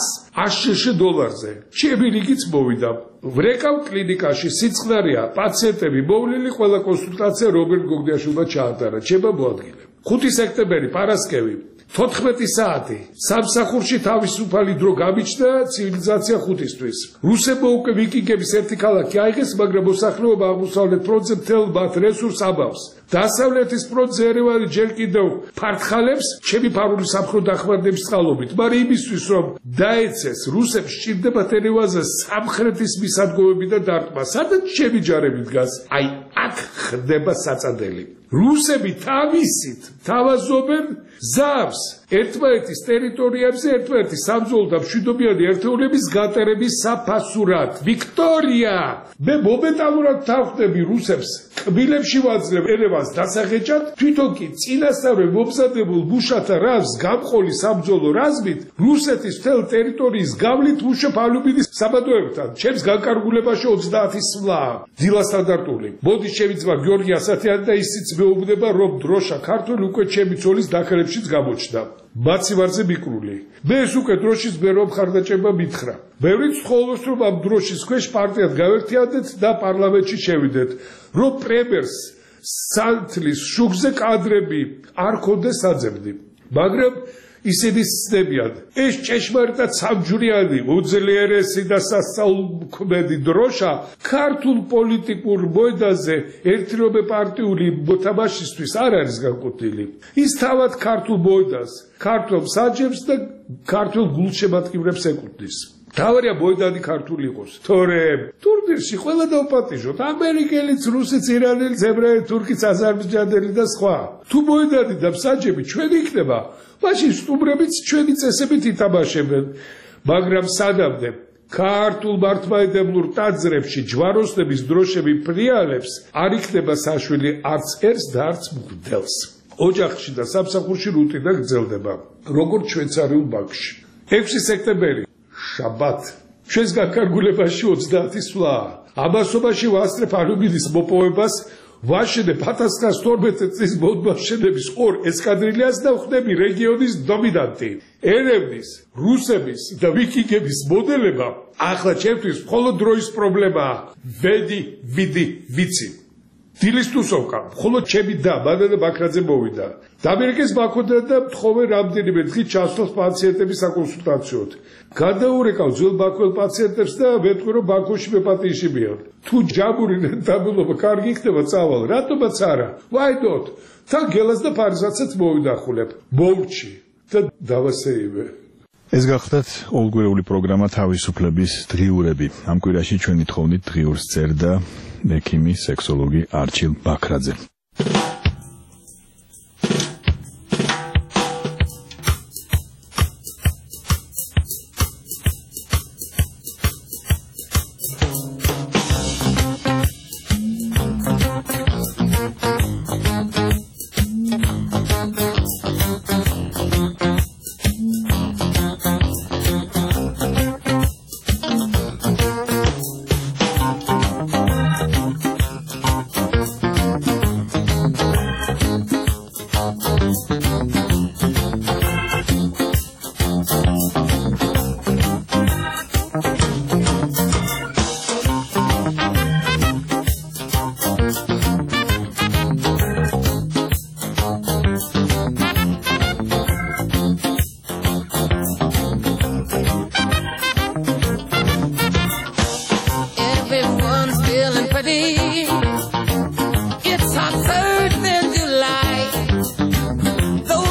$100 ჩემი რიგიც მოვიდა. ვრეკავ კლინიკაში სიწყნარია პაციენტები მოვლილი ყველა კონსულტაცია რობერტ გოგდიაშვილმა ჩაატარა ჩემმა მოადგილემ. 5 სექტემბერი პარასკევი 14 საათი სამსახურში თავისუფალი დრო გამიჩნდა ცივილიზაცია 5-ისთვის. რუსებმა უკვე ვიკინგების ერთი ქალაქი აიღეს, მაგრამ მოსახლეობა აღმოსავლეთ ფრონტზე მთელ მათ რესურსს აბავს. დასავლეთის ფრონტზე ერევანი ჯერ კიდევ ფართხალებს ჩემი ფარული სამხედრო დახმარების წყალობით, მაგრამ იმისთვის რომ დაეცეს რუსებს სჭირდებათ ერევანზე სამხრეთის მისადგომები და დარტყმა, სადაც ჩემი ჯარები დგას. აი აქ ხდება საწადელი. რუსები თავისით თავაზობენ ზავს ერთმანეთის ტერიტორიებზე ერთმანეთი სამძოლო და მშვიდობიანი ერთეულების გატარების საფასურად. ვიქტორია, მე მომენტალურად თავხდები რუსებს კბილებში ვაძლევ ერევანს დასაღეჭად, თვითონ კი წინასწარ მომზადებულ მუშათა რაზმს გამყოლი სამძოლო რაზმით რუსეთის მთელ ტერიტორიის გავლით მუშა ალუმინის საბადოებთან. ჩემს განკარგულებაში 30 სვლა დილა სტანდარტული. მოდი შევიძმა გიორგი ასათიანი და ისიც მეუბნება რომ დროშა ქართული უკვე ჩემი ძოლის დაქლებშიც გამოჩნდა. მაცივარზე მიკრული. მე ეს უკვე დროშის ბერო მხარდაჭერა მითხრა. ბევრი ცხოვრობს რომ ამ დროშის ქვეშ პარტიად გავერთიანდეთ და პარლამენტში შევიდეთ, რომ პრემიერს სანთლის შუქზე კადრები არ ქონდეს საძებნი. მაგრამ ისინი ცდებიან, ეს ჭეშმარიტად სამჯვრიანი, უძლიერესი და სასწაულქმედი დროშა ქართულ პოლიტიკურ მოედანზე ერთდროულად პარტიული მოთამაშისთვის არ არის განკუთვნილი. ის თავად ქართულ მოედანს, ქართულ მსაჯებს და ქართულ გულშემატკივრებს ეკუთვნის. თავარია მოედანი ქართული იყოს. თორემ ტურნირში ყველა დავპატიჟოთ, ამერიკელიც, რუსიც, ირანელიც, ებრაელი, თურქიც, აზერბაიჯანელი და სხვა. თუ მოედანი და მსაჯები ჩვენი იქნება, მაშინ სტუმრებიც ჩვენი წესებით ითამაშებენ. მაგრამ სანამდე ქართულ მართლმადიდებლურ ტაძრებში ჯვაროსნების დროშები ფრიალებს არ იქნება საშვილი არც ერს და არც მღვდელს. ოჯახში და სამსახურში რუტინა გრძელდება, როგორც შვეიცარიულ ბანკში. 6 სექტემბერი შაბათ. ჩვენს განკარგულებაში 30 სვლა. ამასობაში ვასწრებ ალუმინის მოპოვებას, ვაშენებ 1912 წლის მოთმაშენების 2 ესკადრილიას და ვხდები რეგიონის დომინანტი. ერევნის, რუსების და ვიკინგების მოდელება ახლა ჩემთვის მხოლოდ დროის პრობლემაა. ვიდი, ვიცი. დილის თუსოვკა, მხოლოდ ჩემი და მანანა ბაქრაძე მოვიდა. დამირეკეს ბაქოდან და მთხოვე რამდენიმე დღით ჩასვლას პაციენტების საკონსულტაციოდ. გადაურეკავ ძველ ბაქოელ პაციენტებს და ვეთქვი რომ ბაქოში მეპატიში მიონ. თუ ჯამური რენტაბილობა კარგი იქნება წავალ, რატომაც არა? Why not? თან გელას და ფარიზაცაც მოვიდახულებ. მოვჭი და დავასეირვე. ეს გახლდათ ოლგვერეული პროგრამა თავისუფლების დღიურები. ამ კვირაში ჩვენი თხოვნით დღიურს წერდა ექიმი, სექსოლოგი არჩილ ბაქრაძე. It's hotter than July. Those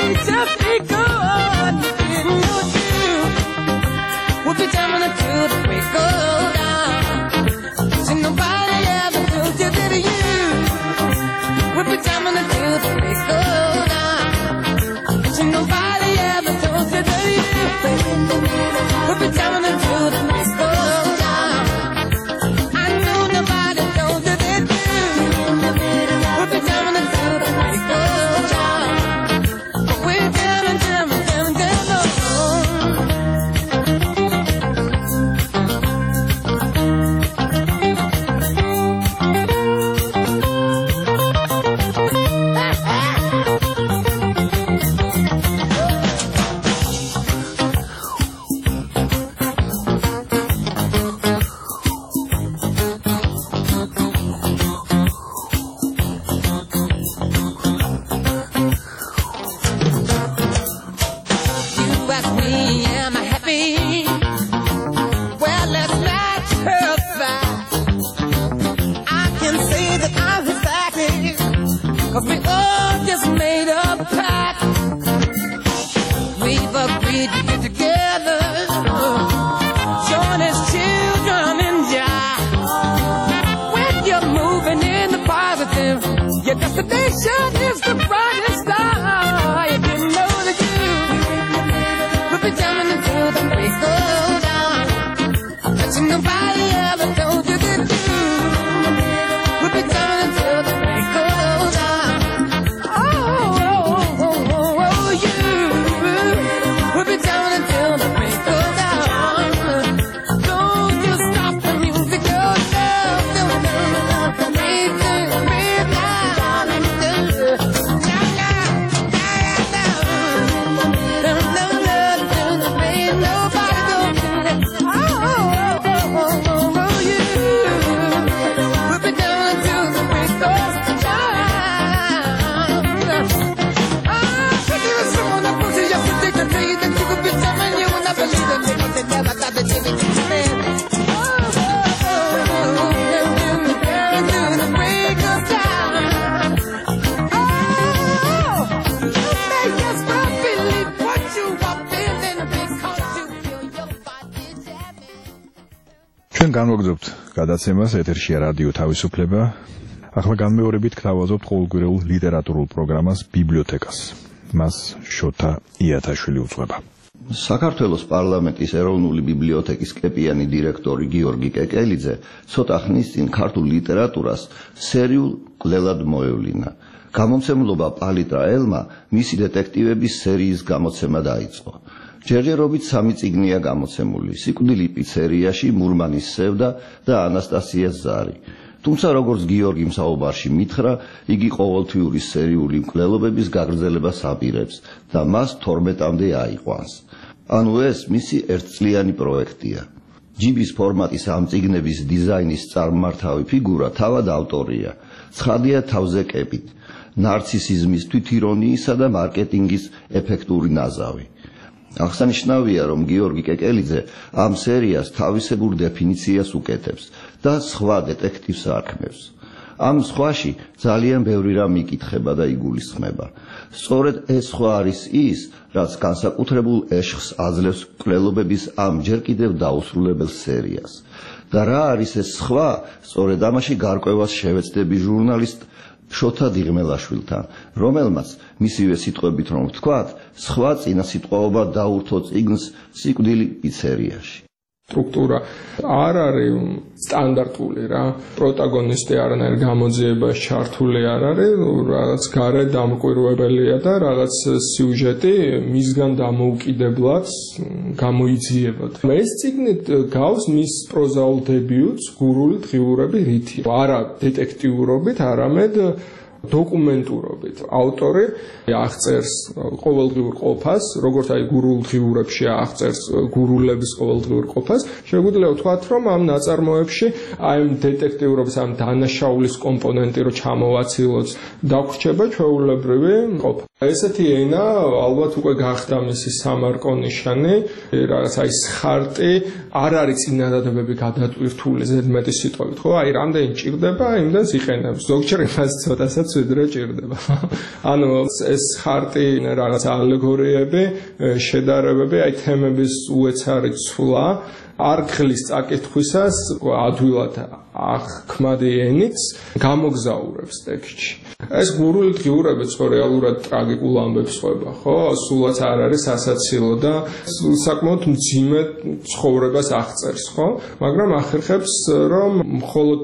just be good. We'll be jamming until the break of dawn. See nobody ever told you that you. We'll be jamming until the break of dawn. See nobody ever told you that you. We'll be jamming until the break of dawn. I know nobody told you that you. We'll be jamming until the break of dawn. We're jamming, jamming, jamming, jamming on. You ask me, am I happy? Well, let's not terrify. I can say that I'm happy, 'cause we all just made a pact. We've agreed to get together, join as children in Jah. When you're moving in the positive, your destination is the brightest star. You didn't know that you we'll be jamming until the break of dawn. But you nobody ever told you that you we'll be jamming until the break of dawn. Oh, you we'll be jamming until the break of dawn. Don't you stop the music, oh no, no, no, no. Break it down. ჩვენ განვაგრძობთ გადაცემას ეთერშია რადიო თავისუფლება. ახლა განმეორებით გთავაზობთ ყოველკვირეულ ლიტერატურულ პროგრამას ბიბლიოთეკას. მას შოთა იათაშვილი უძღვება. საქართველოს პარლამენტის ეროვნული ბიბლიოთეკის კეპიანი დირექტორი გიორგი კეკელიძე ცოტა ხნის წინ ქართულ ლიტერატურას სერიულ კვლელად მოევლინა. გამომცემლობა პალიტრა ელმა მისი დეტექტივების სერიის გამოცემა დაიწყო. ჯერჯერობით 3 წიგნია გამოცემული: სიკვდილი პიცერიაში, მურმანის სევდა და ანასტასიას ზარი. თუმცა როგორც გიორგიმ საუბარში მითხრა, იგი ყოველთვიური სერიული მკვლელობების გაგრძელებას აპირებს და მას 12-მდე აიყვანს. ანუ ეს მისი ერთწლიანი პროექტია. ჯიბის ფორმატის ამ წიგნების დიზაინის წარმმართავი ფიგურა თავად ავტორია. ცხადია თავზე კეპით, ნარცისიზმის, თვითირონიისა და მარკეტინგის ეფექტური ნაზავი. აღსანიშნავია, რომ გიორგი კეკელიძე ამ სერიას თავისებურ დეფინიციას უკეთებს და სხვა დეტექტივს არქმევს. ამ სხვაში ძალიან ბევრი რამ იკითხება და იგულისხმება. სწორედ ეს სხვა არის ის, რაც განსაკუთრებულ ეშხს აძლევს მკვლელობების ამ ჯერ კიდევ დაუსრულებელ სერიას. და რა არის ეს სხვა, სწორედ ამაში გარკვევას შევეცდები ჟურნალისტ შოთა დიღმელაშვილთან, რომელმაც მისივე სიტყვებით რომ ვთქვათ, სხვა წინასიტყვაობა დაურთო წიგნს სიკვდილი პიცერიაში. სტრუქტურა არ არის სტანდარტული რა. პროტაგონისტი არანაირ გამოძიებას ჩართული არ არის, რაღაც გარე დამკვირვებელია და რაღაც სიუჟეტი მისგან დამოუკიდებლად გამოიძიებათ. ეს წიგნი გავს მის პროზაულ დებიუტს გურული დღიურები რითი. არა დეტექტიურობით, არამედ დოკუმენტურობით. ავტორი აღწერს ყოველდღიურ ყოფას, როგორც აი გურულ დღიურებში აღწერს გურულების ყოველდღიურ ყოფას. შეგვიძლია ვთქვათ, რომ ამ ნაწარმოებში აი დეტექტიურობის ამ დანაშაულის კომპონენტი რო ჩამოვაცილოთ, დაგვრჩება ჩვეულებრივი ყოფა. ესეთი ენა ალბათ უკვე გახდა მისი სამარკონიშანი, რაღაც აი ხარტი არ არის წინადადებები გადატვირთული ზედმეტი სიტყვებით, ხო? აი რამდენი ჭირდება, იმდენს იყენებს. ზოგჯერ იმას ცოტასაც ვიდრე ჭირდება. ანუ ეს ხარტი რაღაც ალეგორიები, შედარებები, აი თემების უეცარი ცვლა არ ხლის წაკითხვისას ადვილად აღქმადი ენით გამოგზაურებს ტექსტში. ეს გურული დღიურებიც ხო რეალურად ტრაგიკულ ამბებს ყვება, ხო? სულაც არ არის ასაცილო და საკმაოდ მძიმე ცხოვრებას აღწერს, ხო? მაგრამ ახერხებს, რომ მხოლოდ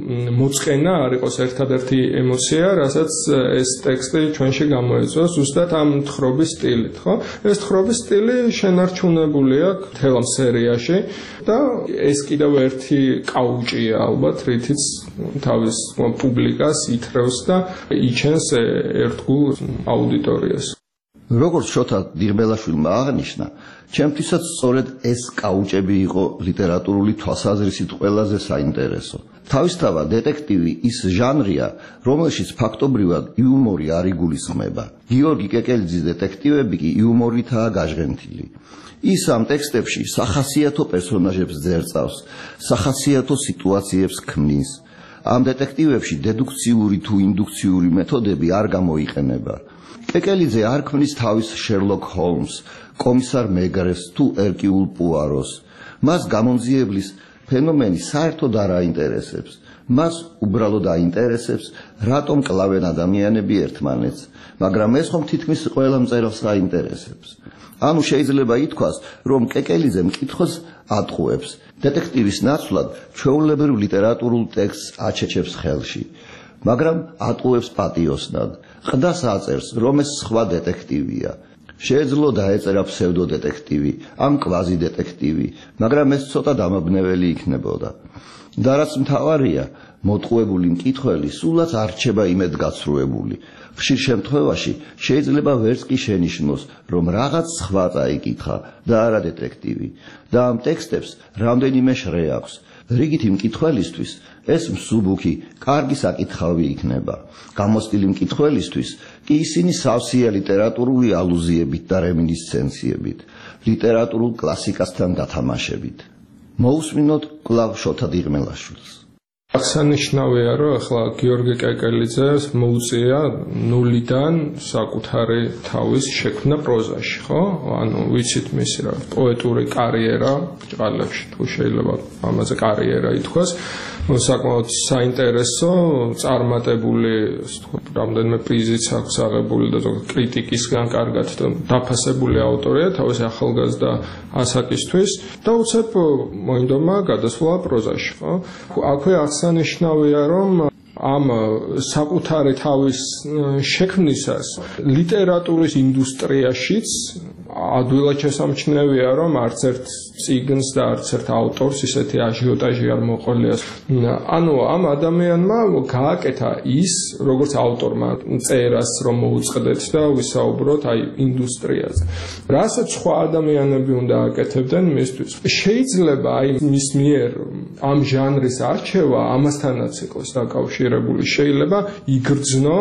მოწყენა არ იყოს ერთადერთი ემოცია, რასაც ეს ტექსტი ჩვენში გამოეწვა, ზუსტად ამ თხრობის სტილით, ხო? ეს თხრობის სტილი შენარჩუნებული აქვს მთელ ამ სერიაში და ეს კიდევ ერთი კაუჭია ალბათ, რითიც თავის პუბლიკას ითრევს და იჩენს ერთგულ აუდიტორიას. როგორც შოთა დირბელაშვილმა აღნიშნა, ჩემთვისაც სწორედ ეს კაუჭები იყო ლიტერატურული თვალსაზრისით ყველაზე საინტერესო. თავისთავად დეტექტივი ის ჟანრია, რომელშიც ფაქტობრივად იუმორი არ იგულისხმება. გიორგი კეკელიძის დეტექტივები კი იუმორითაა გაჟღენთილი. ის ამ ტექსტებში სახასიათო პერსონაჟებს ძერწავს, სახასიათო სიტუაციებს ქმნის. ამ დეტექტივებში დედუქციური თუ ინდუქციური მეთოდები არ გამოიყენება. კეკელიძე არ ქმნის თავის შერლოკ ჰოლმს, კომისარ მეგრეს თუ ერკიულ პუაროს. მას გამონძიებლის ფენომენი საერთოდ არ აინტერესებს. მას უბრალოდ აინტერესებს, რატომ კლავენ ადამიანები ერთმანეთს, მაგრამ ეს ხომ თითქმის ყველა მწერალს აინტერესებს. ანუ შეიძლება ითქვას, რომ კეკელიძე მკითხოს ატყუებს. დეტექტივის ნაცვლად ჩვეულებრივ ლიტერატურულ ტექსტს აჩეჩებს ხელში, მაგრამ ატყუებს პატიოსნად. ყდას აწერს, რომ ეს სხვა დეტექტივია. შეეძლო დაეწერა ფსევდო დეტექტივი, ან კვაზი დეტექტივი, მაგრამ ეს ცოტა დამაბნეველი იქნებოდა. და რაც მთავარია, მოტყუებული მკითხველი სულაც არ რჩება იმედგაცრუებული. ხშირ შემთხვევაში შეიძლება ვერც კი შენიშნოს, რომ რაღაც სხვა წაიკითხა და არა დეტექტივი. და ამ ტექსტებს რამდენიმე შრე აქვს. რიგითი მკითხველისთვის ეს მსუბუქი, კარგი საკითხავი იქნება. გამოსტილი მკითხველისთვის კი ისინი სავსეა ლიტერატურული ალუზიებით და რემინისცენციებით, ლიტერატურულ კლასიკასთან გათამაშებით. მოусმინოთ კვლავ შოთა დიღმელაშვილს. აღსანიშნავია, რომ ახლა გიორგი კეკელიძეს მოუწია ნულიდან საკუთარი თავის შექმნა პროზაში, ხო? ანუ ვიცით მისი რა პოეტური კარიერა ჭყალებში, თუ შეიძლება ამაზე კარიერა ითქვას, საკმაოდ საინტერესო, წარმატებული, რამდენიმე პრიზიც აქვს აღებული და კრიტიკისგან კარგად დაფასებული ავტორია თავის ახალგაზრდა ასაკისთვის და უცებ მოინდომა გადასვლა პროზაში, ხო? აქვე აღსანიშნავია, რომ ამ საკუთარი თავის შექმნისას ლიტერატურის ინდუსტრიაშიც ადვილად შესამჩნევია, რომ არც ერთ წიგნს და არც ერთ ავტორს ისეთი აჟიოტაჟი არ მოყოლია. ანუ ამ ადამიანმა გააკეთა ის, როგორც ავტორმა წერას რომ მოუწყდეთ და ვისაუბროთ აი ინდუსტრიაზე. რასაც სხვა ადამიანები უნდა აკეთებდნენ მისთვის. შეიძლება აი მის მიერ ამ ჟანრის არჩევა ამასთანაც იყოს დაკავშირებული. შეიძლება იგრძნო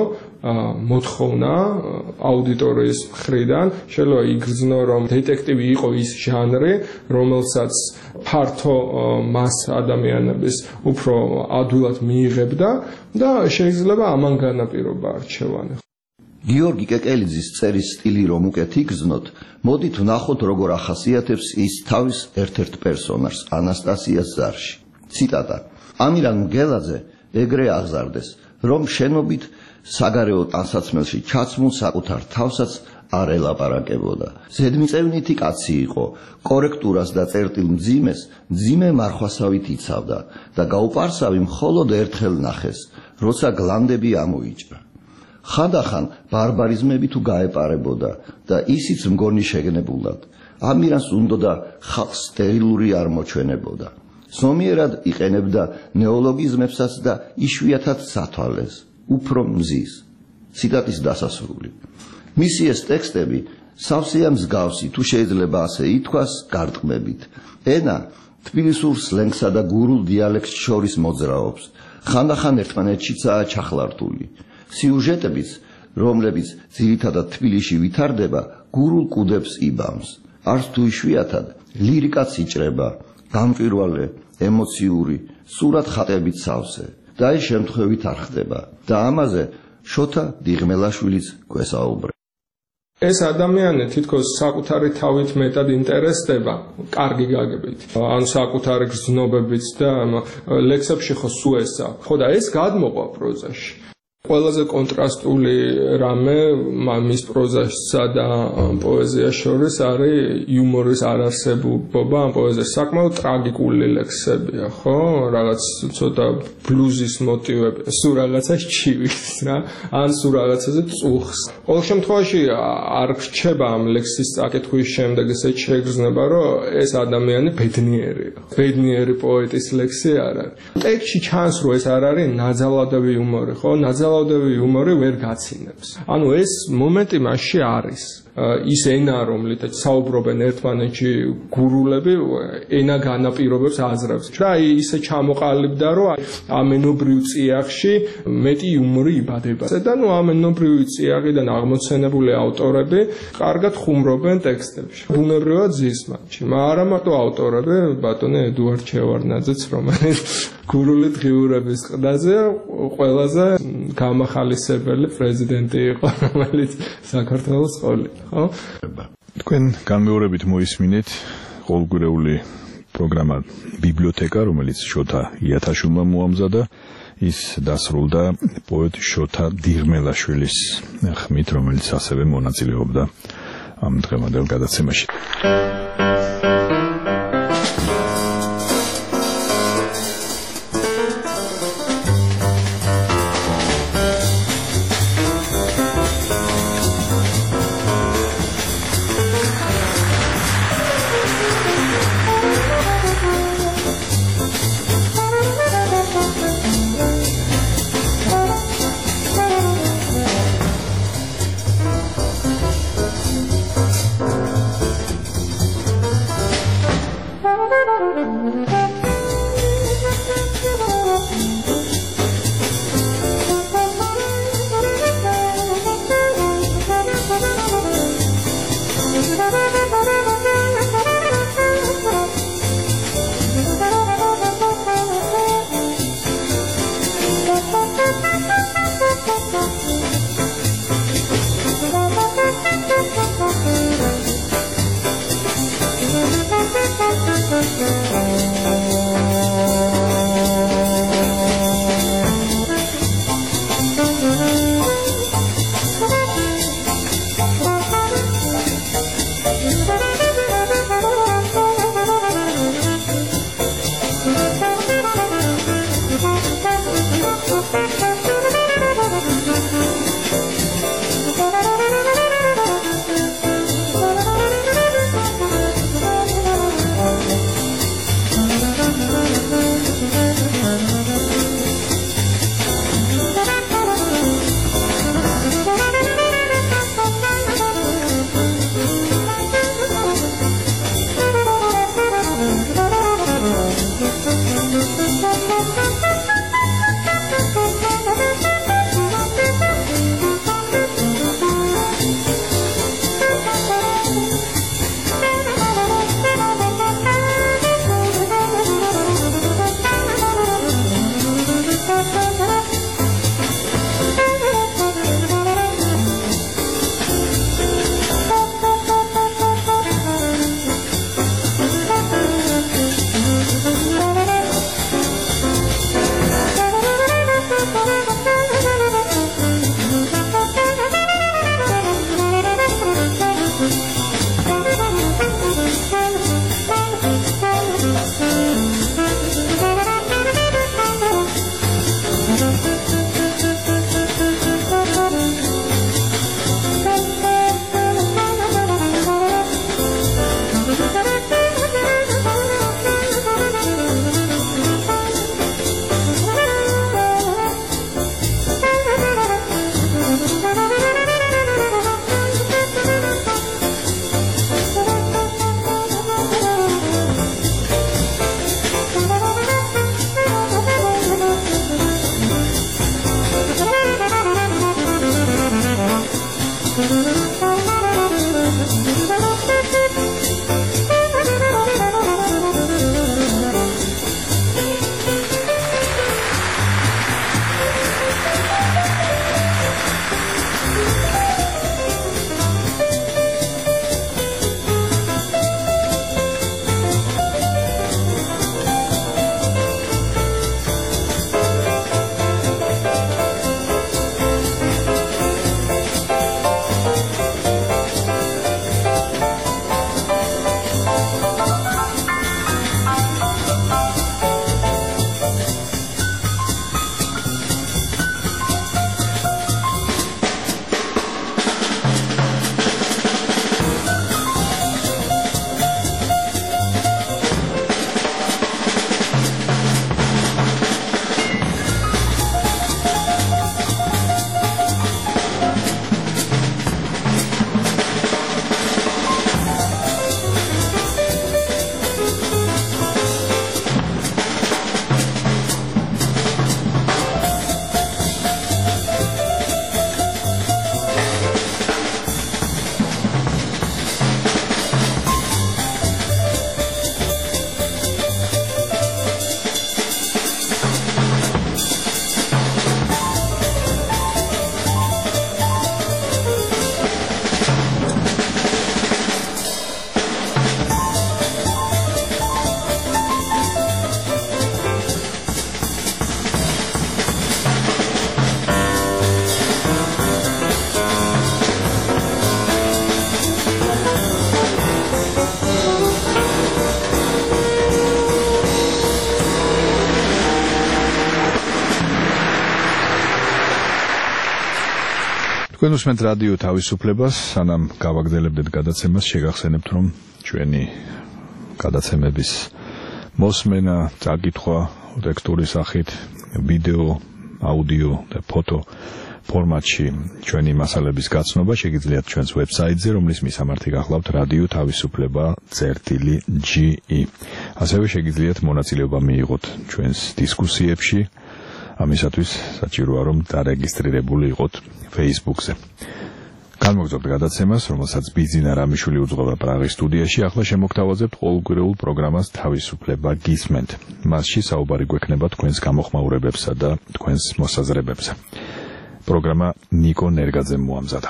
მოთხოვნა აუდიტორიის მხრიდან, შეიძლება იგრძნო, რომ დეტექტივი იყო ის ჟანრი, რომელსაც ფართო მას ადამიანების უფრო ადვილად მიიღებდა და შეიძლება ამან განაპირობა არჩევანი. გიორგი კეკელიძის წერის სტილი რომ უკეთ იგრძნოთ, მოდით ვნახოთ როგორ ახასიათებს ის თავის ერთ-ერთ პერსონაჟს ანასტასიას ზარში. ციტატა: ამირან მგელაძე ეგრე აღზარდეს, რომ შენობით საგარეო ტანსაცმელში ჩაცმულ საკუთარ თავსაც არ ელაპარაკებოდა. ზედმიწევნითი კაცი იყო, კორექტურას და წერტილ მძიმე მარხვასავით იცავდა და გაუპარსავი მხოლოდ ერთხელ ნახეს, როცა გლანდები ამოიჭრა. ხანდახან ბარბარიზმები თუ გაეპარებოდა და ისიც მგონი შეგნებულად. ამირანს უნდოდა ხალხს სტერილური არ მოჩვენებოდა. ზომიერად იყენებდა ნეოლოგიზმებსაც და იშვიათად სათვალეს. უფრო მზის. ციტატის დასასრული. მისი ეს ტექსტები სავსეა მსგავსი, თუ შეიძლება ასე ითქვას, გარტყმებით. ენა თბილისურ სლენგსა და გურულ დიალექტს შორის მოძრაობს. ხანდახან ერთმანეთშიცაა ჩახლართული. სიუჟეტებიც რომლებიც ძირითადად თბილისში ვითარდება, გურულ კუდებს იბამს. არც თუ იშვიათად ლირიკაც იჭრება, გამჭვირვალე, ემოციური, სურათ ხატებით სავსე. და ეს შემთხვევით არ ხდება. და ამაზე შოთა დიღმელაშვილიც გვესაუბრებს. ეს ადამიანი თითქოს საკუთარი თავით მეტად ინტერესდება კარგი გაგებით, ან საკუთარი გრძნობებით და ლექსებში ხო სულ ეს აქვს. ხო და ეს გადმოყვა პროზაში. ყველაზე კონტრასტული რამე მის პროზასა და პოეზიას შორის არის იუმორის არარსებობა ამ პოეზიაში. საკმაოდ ტრაგიკული ლექსებია, ხო? რაღაც ცოტა ბლუზის მოტივები, სულ რაღაცას ჩივის რა, ან სულ რაღაცაზე წუხს. ყოველ შემთხვევაში არ რჩება ამ ლექსის წაკითხვის შემდეგ ესეთ შეგრძნება, რომ ეს ადამიანი ბედნიერია. ბედნიერი პოეტის ლექსი არ არის. ტექსტში ჩანს, რომ ეს არ არის ნაძალადევი იუმორი, ხო? ნაძალადევი იუმორი ვერ გაცინებს. ანუ ეს მომენტი მასში არის. ის ენა, რომლითაც საუბრობენ ერთმანეთში გურულები, ენა განაპირობებს აზრებს. და ისე ჩამოყალიბდა, რომ ამ ენობრივ წიაღში მეტი იუმორი იბადება. და ნუ ამ ენობრივ წიაღიდან აღმოცენებული ავტორები კარგად ხუმრობენ ტექსტებში. ბუნებრივად ზის მათში. არა მარტო ავტორები, ბატონი ედუარდ ჩევარდნაძეც, რომელიც გურული დღიურების ყდაზე ყველაზე გამახალისებელი პრეზიდენტი იყო, რომელიც საქართველოს ყოლია. თქვენ განმეორებით მოისმინეთ ყოველგვარეული პროგრამა ბიბლიოთეკა, რომელიც შოთა იათაშვილმა მოამზადა. ის დასრულდა პოეტ შოთა დიღმელაშვილის ხმით, რომელიც ასევე მონაწილეობდა ამ დღევანდელ გადაცემაში. თქვენ უსმენთ რადიო თავისუფლებას, სანამ გავაგრძელებდეთ გადაცემას, შეგახსენებთ, რომ ჩვენი გადაცემების მოსმენა, წაკითხვა ტექსტური სახით, ვიდეო, აუდიო და ფოტო ფორმატში ჩვენი მასალების გაცნობა შეგიძლიათ ჩვენს ვებსაიტზე, რომლის მისამართი გახლავთ რადიო თავისუფლება.ge. ასევე შეგიძლიათ მონაწილეობა მიიღოთ ჩვენს დისკუსიებში. ამისათვის საჭიროა რომ დარეგისტრირებული იყოთ Facebook-ზე. განმოგზავნებთ გადაცემას, რომელსაც ბიძინა რამიშვილი უძღვება პრაღის სტუდიაში. ახლა შემოგთავაზებთ ყოველკვირეულ პროგრამას თავისუფლება გისმენთ. მასში საუბარი გვექნება თქვენს გამოხმაურებებსა და თქვენს მოსაზრებებზე. პროგრამა ნიკო ნერგაძემ მოამზადა.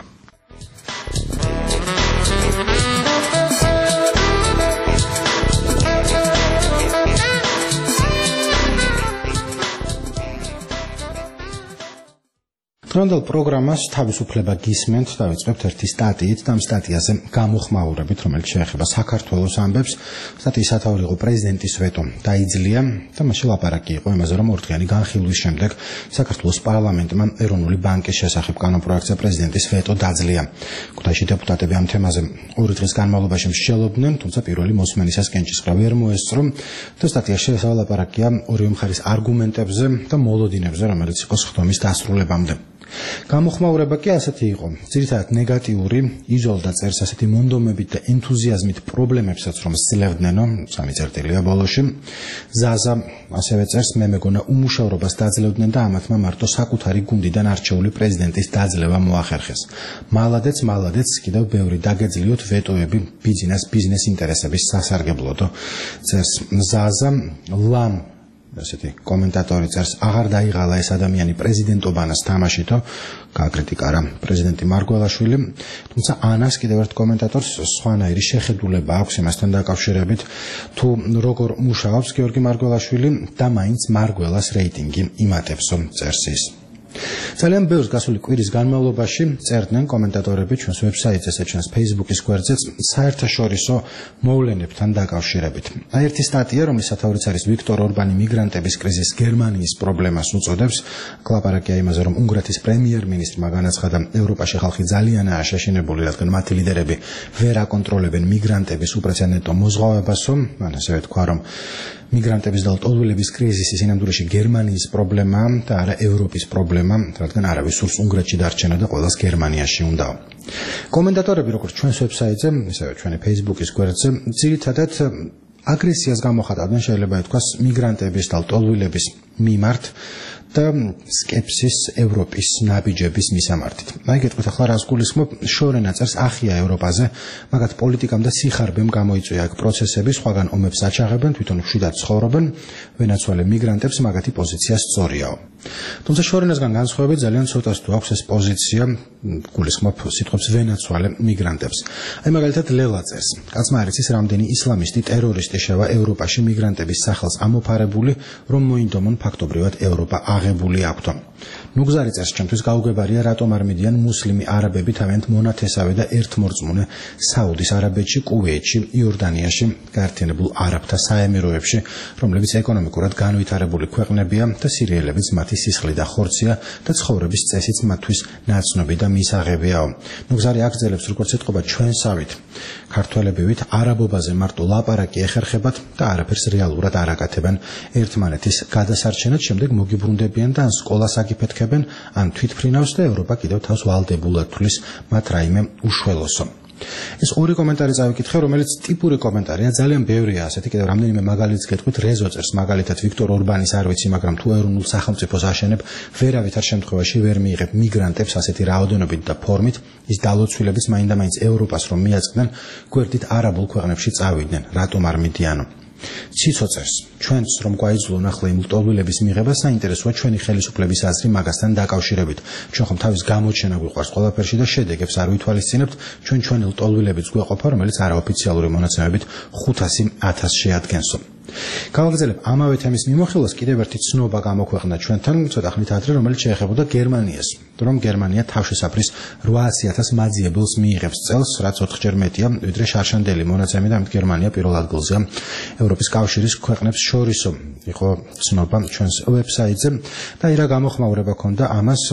დღევანდელ პროგრამას თავისუფლება გისმენთ, დავიწყებთ ერთი სტატიით და ამ სტატიაზე გამოხმაურებით, რომელიც შეეხება საქართველოს ამბებს. სტატიის სათაური იყო პრეზიდენტის ვეტო დაიძლია და მასში ლაპარაკი იყო იმაზე, რომ ორდღიანი განხილვის შემდეგ საქართველოს პარლამენტმა ეროვნული ბანკის შესახებ კანონპროექტზე პრეზიდენტის ვეტო დაძლია. ქუთაისში დეპუტატები ამ თემაზე 2 დღის განმავლობაში მსჯელობდნენ, თუმცა პირველი მოსმენისას კენჭისყრა ვერ მოესწრო და სტატიაში ლაპარაკია ორივე მხარის არგუმენტებზე და მოლოდინებზე, რომელიც იყო სხდომის დასრულებამდე. გამოხმაურება კი ასეთი იყო. ძირითადად ნეგატიური, იზოლდა წერს ასეთი მონდომებით და ენთუზიაზმით პრობლემებსაც რომ სძლევდნენო, 3 წერტილია ბოლოში. ზაზა ასევე წერს, მე მეგონა უმუშავრობას დაძლევდნენ და ამათმა მარტო საკუთარი გუნდიდან არჩეული პრეზიდენტის დაძლევა მოახერხეს. მალადეც, კიდევ ბევრი დაგეძლიოთ ვეტოები ბიზნეს ინტერესების სასარგებლოდო. წერს ზაზა ლამ ასეთი კომენტატორი წერს, აღარ დაიღალა ეს ადამიანი პრეზიდენტობანას თამაშითო, გააკრიტიკარა პრეზიდენტი მარგველაშვილი, თუმცა ანას კიდევ ერთ კომენტატორს სხვანაირი შეხედულება აქვს იმასთან დაკავშირებით, თუ როგორ მუშაობს გიორგი მარგველაშვილი და მაინც მარგველას რეიტინგი იმატებსო, წერს ის. ძალიან ბევრს გასული კვირის განმავლობაში წერდნენ კომენტატორები ჩვენს ვებსაიტზე და ჩვენს Facebook-ის გვერდზეც საერთაშორისო მოვლენებთან დაკავშირებით. აი ერთი სტატია, რომლის სათაურიც არის ვიქტორ ორბანი მიგრანტების კრიზისს გერმანიის პრობლემას უწოდებს. ლაპარაკია იმაზე, რომ უნგრეთის პრემიერ-მინისტრმა განაცხადა, ევროპაში ხალხი ძალიანაა შეშინებული, რადგან მათი ლიდერები ვერ აკონტროლებენ მიგრანტების უპრეცედენტო მოზღვავებასო. მან ასევე თქვა, რომ მიგრანტების და ლტოლვილების კრიზისი სინამდვილეში გერმანიის პრობლემაა და არა ევროპის პრობლემა, რადგან არავის სურს უნგრეთში დარჩენა და ყველას გერმანიაში უნდაო. კომენტატორები, როგორც ჩვენს ვებსაიტზე, ისევე ჩვენი Facebook-ის გვერდზე, ძირითადად აგრესიას გამოხატავდნენ, შეიძლება ითქვას, მიგრანტების და ლტოლვილების მიმართ და სკეპსის ევროპის ნაბიჯების მისამართით. აი გეტყვით ახლა რას გულისხმობ, შორენა წერს ახია ევროპაზე, მაგათ პოლიტიკამ და სიხარბემ გამოიწვია აქ პროცესები, სხვაგან ომებს აჩაღებენ, თვითონ მშვიდად ცხოვრობენ, ვენაცვალე მიგრანტებს მაგათი პოზიცია სწორიაო. თუმცა შორენასგან განსხვავებით ძალიან ცოტას თუ აქვს ეს პოზიცია, გულისხმობ სიტყვებს ვენაცვალე მიგრანტებს. აი მაგალითად ლელა წერს, კაცმა არ იცის რამდენი ისლამისტი ტერორისტი შევა ევროპაში მიგრანტების სახელს ამოფარებული, რომ მოინდომონ ფაქტობრივად ევროპა აღებული აქვთო. ნუგზარი წერს, ჩემთვის გაუგებარია, რატომ არ მიდიან მუსლიმი არაბები თავიანთ მონათესავე და ერთმორწმუნე საუდის არაბეთში, კუვეითში, იორდანიაში, გაერთიანებულ არაბთა საემიროებში, რომლებიც ეკონომიკურად განვითარებული ქვეყნებია და სირიელებიც მათი სისხლი და ხორცია და ცხოვრების წესიც მათთვის ნაცნობი და მისაღებიაო. ნუგზარი აგრძელებს, როგორც ეთყობა ჩვენსავით, ქართველებივით არაბობაზე მარტო ლაპარაკი ეხერხებათ და არაფერს რეალურად არ აკეთებენ ერთმანეთის გადასარჩენად, შემდეგ მოგიბრუნდებიან და ან სკოლას აგიფეთქებენ, ან თვითფრინავს და ევროპა კიდევ თავს ვალდებულად თulis მათ რაიმე უშველოსო. ეს ორი კომენტარი წავიკითხე, რომელიც ტიპური კომენტარია, ძალიან ბევრია ასეთი, კიდევ რამდენიმე მაგალითს გეტყვით, რეზო წერს, მაგალითად ვიქტორ ორბანის არ ვიცი, მაგრამ თუ ეროვნულ სახელმწიფოს აშენებ, ვერავითარ შემთხვევაში ვერ მიიღებ მიგრანტებს ასეთი რაოდენობით და ფორმით, ის დალოცვილების მაინდა-მაინც ევროპას რომ მიაწყდნენ, გვერდით არაბულ ქვეყნებში წავიდნენ, რატომ არ მიდიანო. ციცო წერს, ჩვენც რომ გვაიძულონ ახლა იმ ლტოლვილების მიღება, საინტერესოა ჩვენი ხელისუფლების აზრი მაგასთან დაკავშირებით. ჩვენ ხომ თავის გამოჩენა გვიყვარს ყველაფერში და შედეგებს არ ვითვალისწინებთ, ჩვენი ლტოლვილებიც გვეყოფა, რომელიც არაოფიციალური მონაცემებით 500,000 შეადგენსო. გავაგრძელებ ამავე თემის მიმოხილვას, კიდევ ერთი ცნობა გამოქვეყნდა ჩვენთან ცოტა ხნით ადრე, რომელიც შეეხებოდა გერმანიას. რომ გერმანია თავშესაფრის 800,000 მაძიებელს მიიღებს წელს, რაც 4-ჯერ მეტია, ვიდრე შარშანდელი მონაცემი და ამით გერმანია პირველ ადგილზეა ევროპის კავშირის ქვეყნებს შორისო. იყო ცნობა ჩვენს ვებსაიტზე და ირა გამოხმაურება ქონდა ამას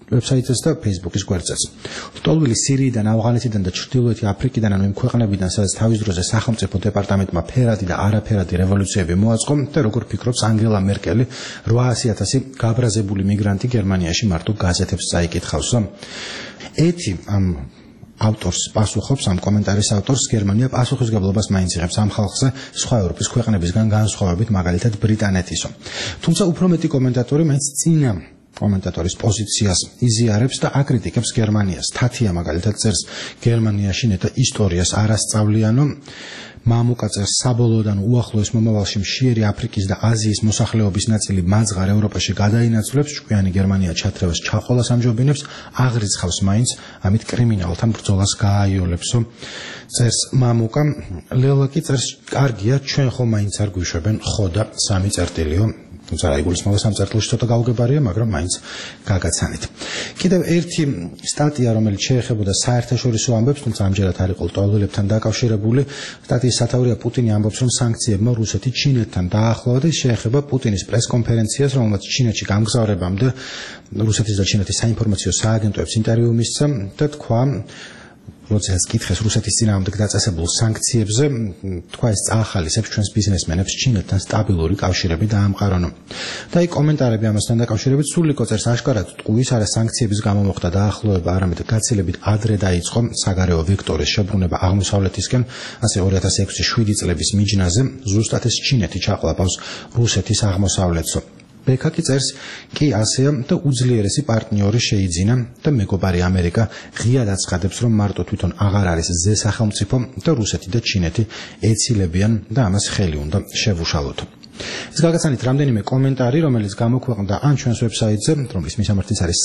ვებსაიტებს და Facebook-ის გვერდზეც. ლტოლვილი სირიიდან, ავღანეთიდან და ჩრდილოეთი აფრიკიდან ანუ იმ ქვეყნებიდან, სადაც თავის დროზე სახელმწიფო დეპარტამენტმა ფერადი და არაფერადი რევოლუციები მოაწყო და როგორ ფიქრობს ანგელა მერკელი 800,000 გაბრაზებული მიგრანტი გერმანიაში მარტო გაზეთებს წაიკითხავს. ეთი ამ ავტორს პასუხობს, ამ კომენტარის ავტორს, გერმანია პასუხისგებლობას მაინც იღებს ამ ხალხზე სხვა ევროპის ქვეყნებისგან განსხვავებით, მაგალითად ბრიტანეთისო. თუმცა უფრო მეტი კომენტატორი მაინც წინა კომენტატორის პოზიციას იზიარებს და აკრიტიკებს გერმანიას. თათია მაგალითად წერს გერმანიაში ნეტა ისტორიას არ ასწავლიანო, მამუკა წერს საბოლოოდან უახლოეს მომავალში მშიერი აფრიკის და აზიის მოსახლეობის ნაწილი მაძღარ ევროპაში გადაინაცვლებს, ჭკვიანი გერმანია ჩათრევას ჩაყოლას ამჯობინებს, აღრიცხავს მაინც, ამით კრიმინალთან ბრძოლას გააიოლებსო. წერს მამუკა, ლელა კი წერს, კარგია, ჩვენ ხომ მაინც არ გვიშვებენ, ხო და 3 წერტილიო. თუმცა რა იგულისხმება 3 წერტილში ცოტა გაუგებარია, მაგრამ მაინც გაგაცანით. კიდევ ერთი სტატია, რომელიც შეეხებოდა საერთაშორისო ამბებს, თუმცა ამჯერად არ იყო ლტოლვილებთან დაკავშირებული. სტატიის სათაურია პუტინი ამბობს, რომ სანქციებმა რუსეთი ჩინეთთან დაახლოვა და შეეხება პუტინის პრესკონფერენციას, რომელმაც ჩინეთში გამგზავრებამდე რუსეთის და ჩინეთის საინფორმაციო სააგენტოებს ინტერვიუ მისცა და თქვა, როდესაც კითხეს რუსეთის წინააღმდეგ დაწესებულ სანქციებზე, თქვა ეს წაახალისებს ჩვენს ბიზნესმენებს ჩინეთთან სტაბილური კავშირები დაამყარონ. და აი კომენტარები ამასთან დაკავშირებით სულიკო წერს აშკარად ტყუის არა სანქციების გამო მოხდა დაახლოება, არამედ გაცილებით ადრე დაიწყო საგარეო ვექტორის შებრუნება აღმოსავლეთისკენ, ასე 2006-7 წლების მიჯნაზე ზუსტად ეს ჩინეთი ჩაყლაპავს რუსეთის აღმოსავლეთსო. ბექაკი წერს კი ასეა და უძლიერესი პარტნიორი შეიძინა და მეგობარი ამერიკა ღიად აცხადებს, რომ მარტო თვითონ აღარ არის ზე სახელმწიფო და რუსეთი და ჩინეთი ეცილებიან და ამას ხელი უნდა შევუშალოთ. ეს გაგაცანით რამდენიმე კომენტარი, რომელიც გამოქვეყნდა ან ჩვენს ვებსაიტზე, რომლის მისამართიც არის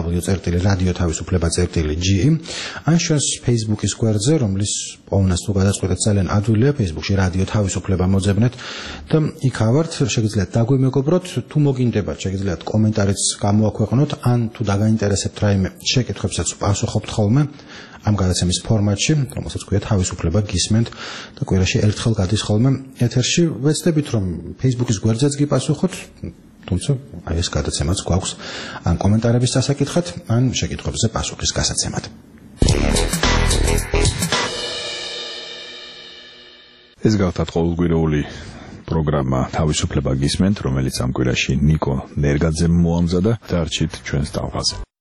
www.radiotavisufleba.ge, ან ჩვენს Facebook-ის გვერდზე, რომლის პოვნას თუ გადაწყვეტეთ ძალიან ადვილია, Facebook-ში რადიო თავისუფლება მოძებნეთ და იქ ავართ, შეგიძლიათ დაგვიმეგობროთ, თუ მოგინდებათ, შეგიძლიათ კომენტარიც გამოაქვეყნოთ, ან თუ დაგაინტერესებთ რაიმე შეკითხვებსაც პასუხობთ ხოლმე ამ გადაცემის ფორმატში, რომელსაც ქვია თავისუფლება გისმენთ და კვირაში ერთხელ გადის ხოლმე ეთერში. ვეცდებით, რომ Facebook-ის გვერდზეც გიპასუხოთ, თუმცა აი ეს გადაცემაც გვაქვს ან კომენტარების დასაკითხად, ან შეკითხვებზე პასუხის გასაცემად. ეს გახლავთ ყოველკვირეული პროგრამა თავისუფლება გისმენთ, რომელიც ამ კვირაში ნიკო ნერგაძემ მოამზადა. დარჩით ჩვენს ტალღაზე.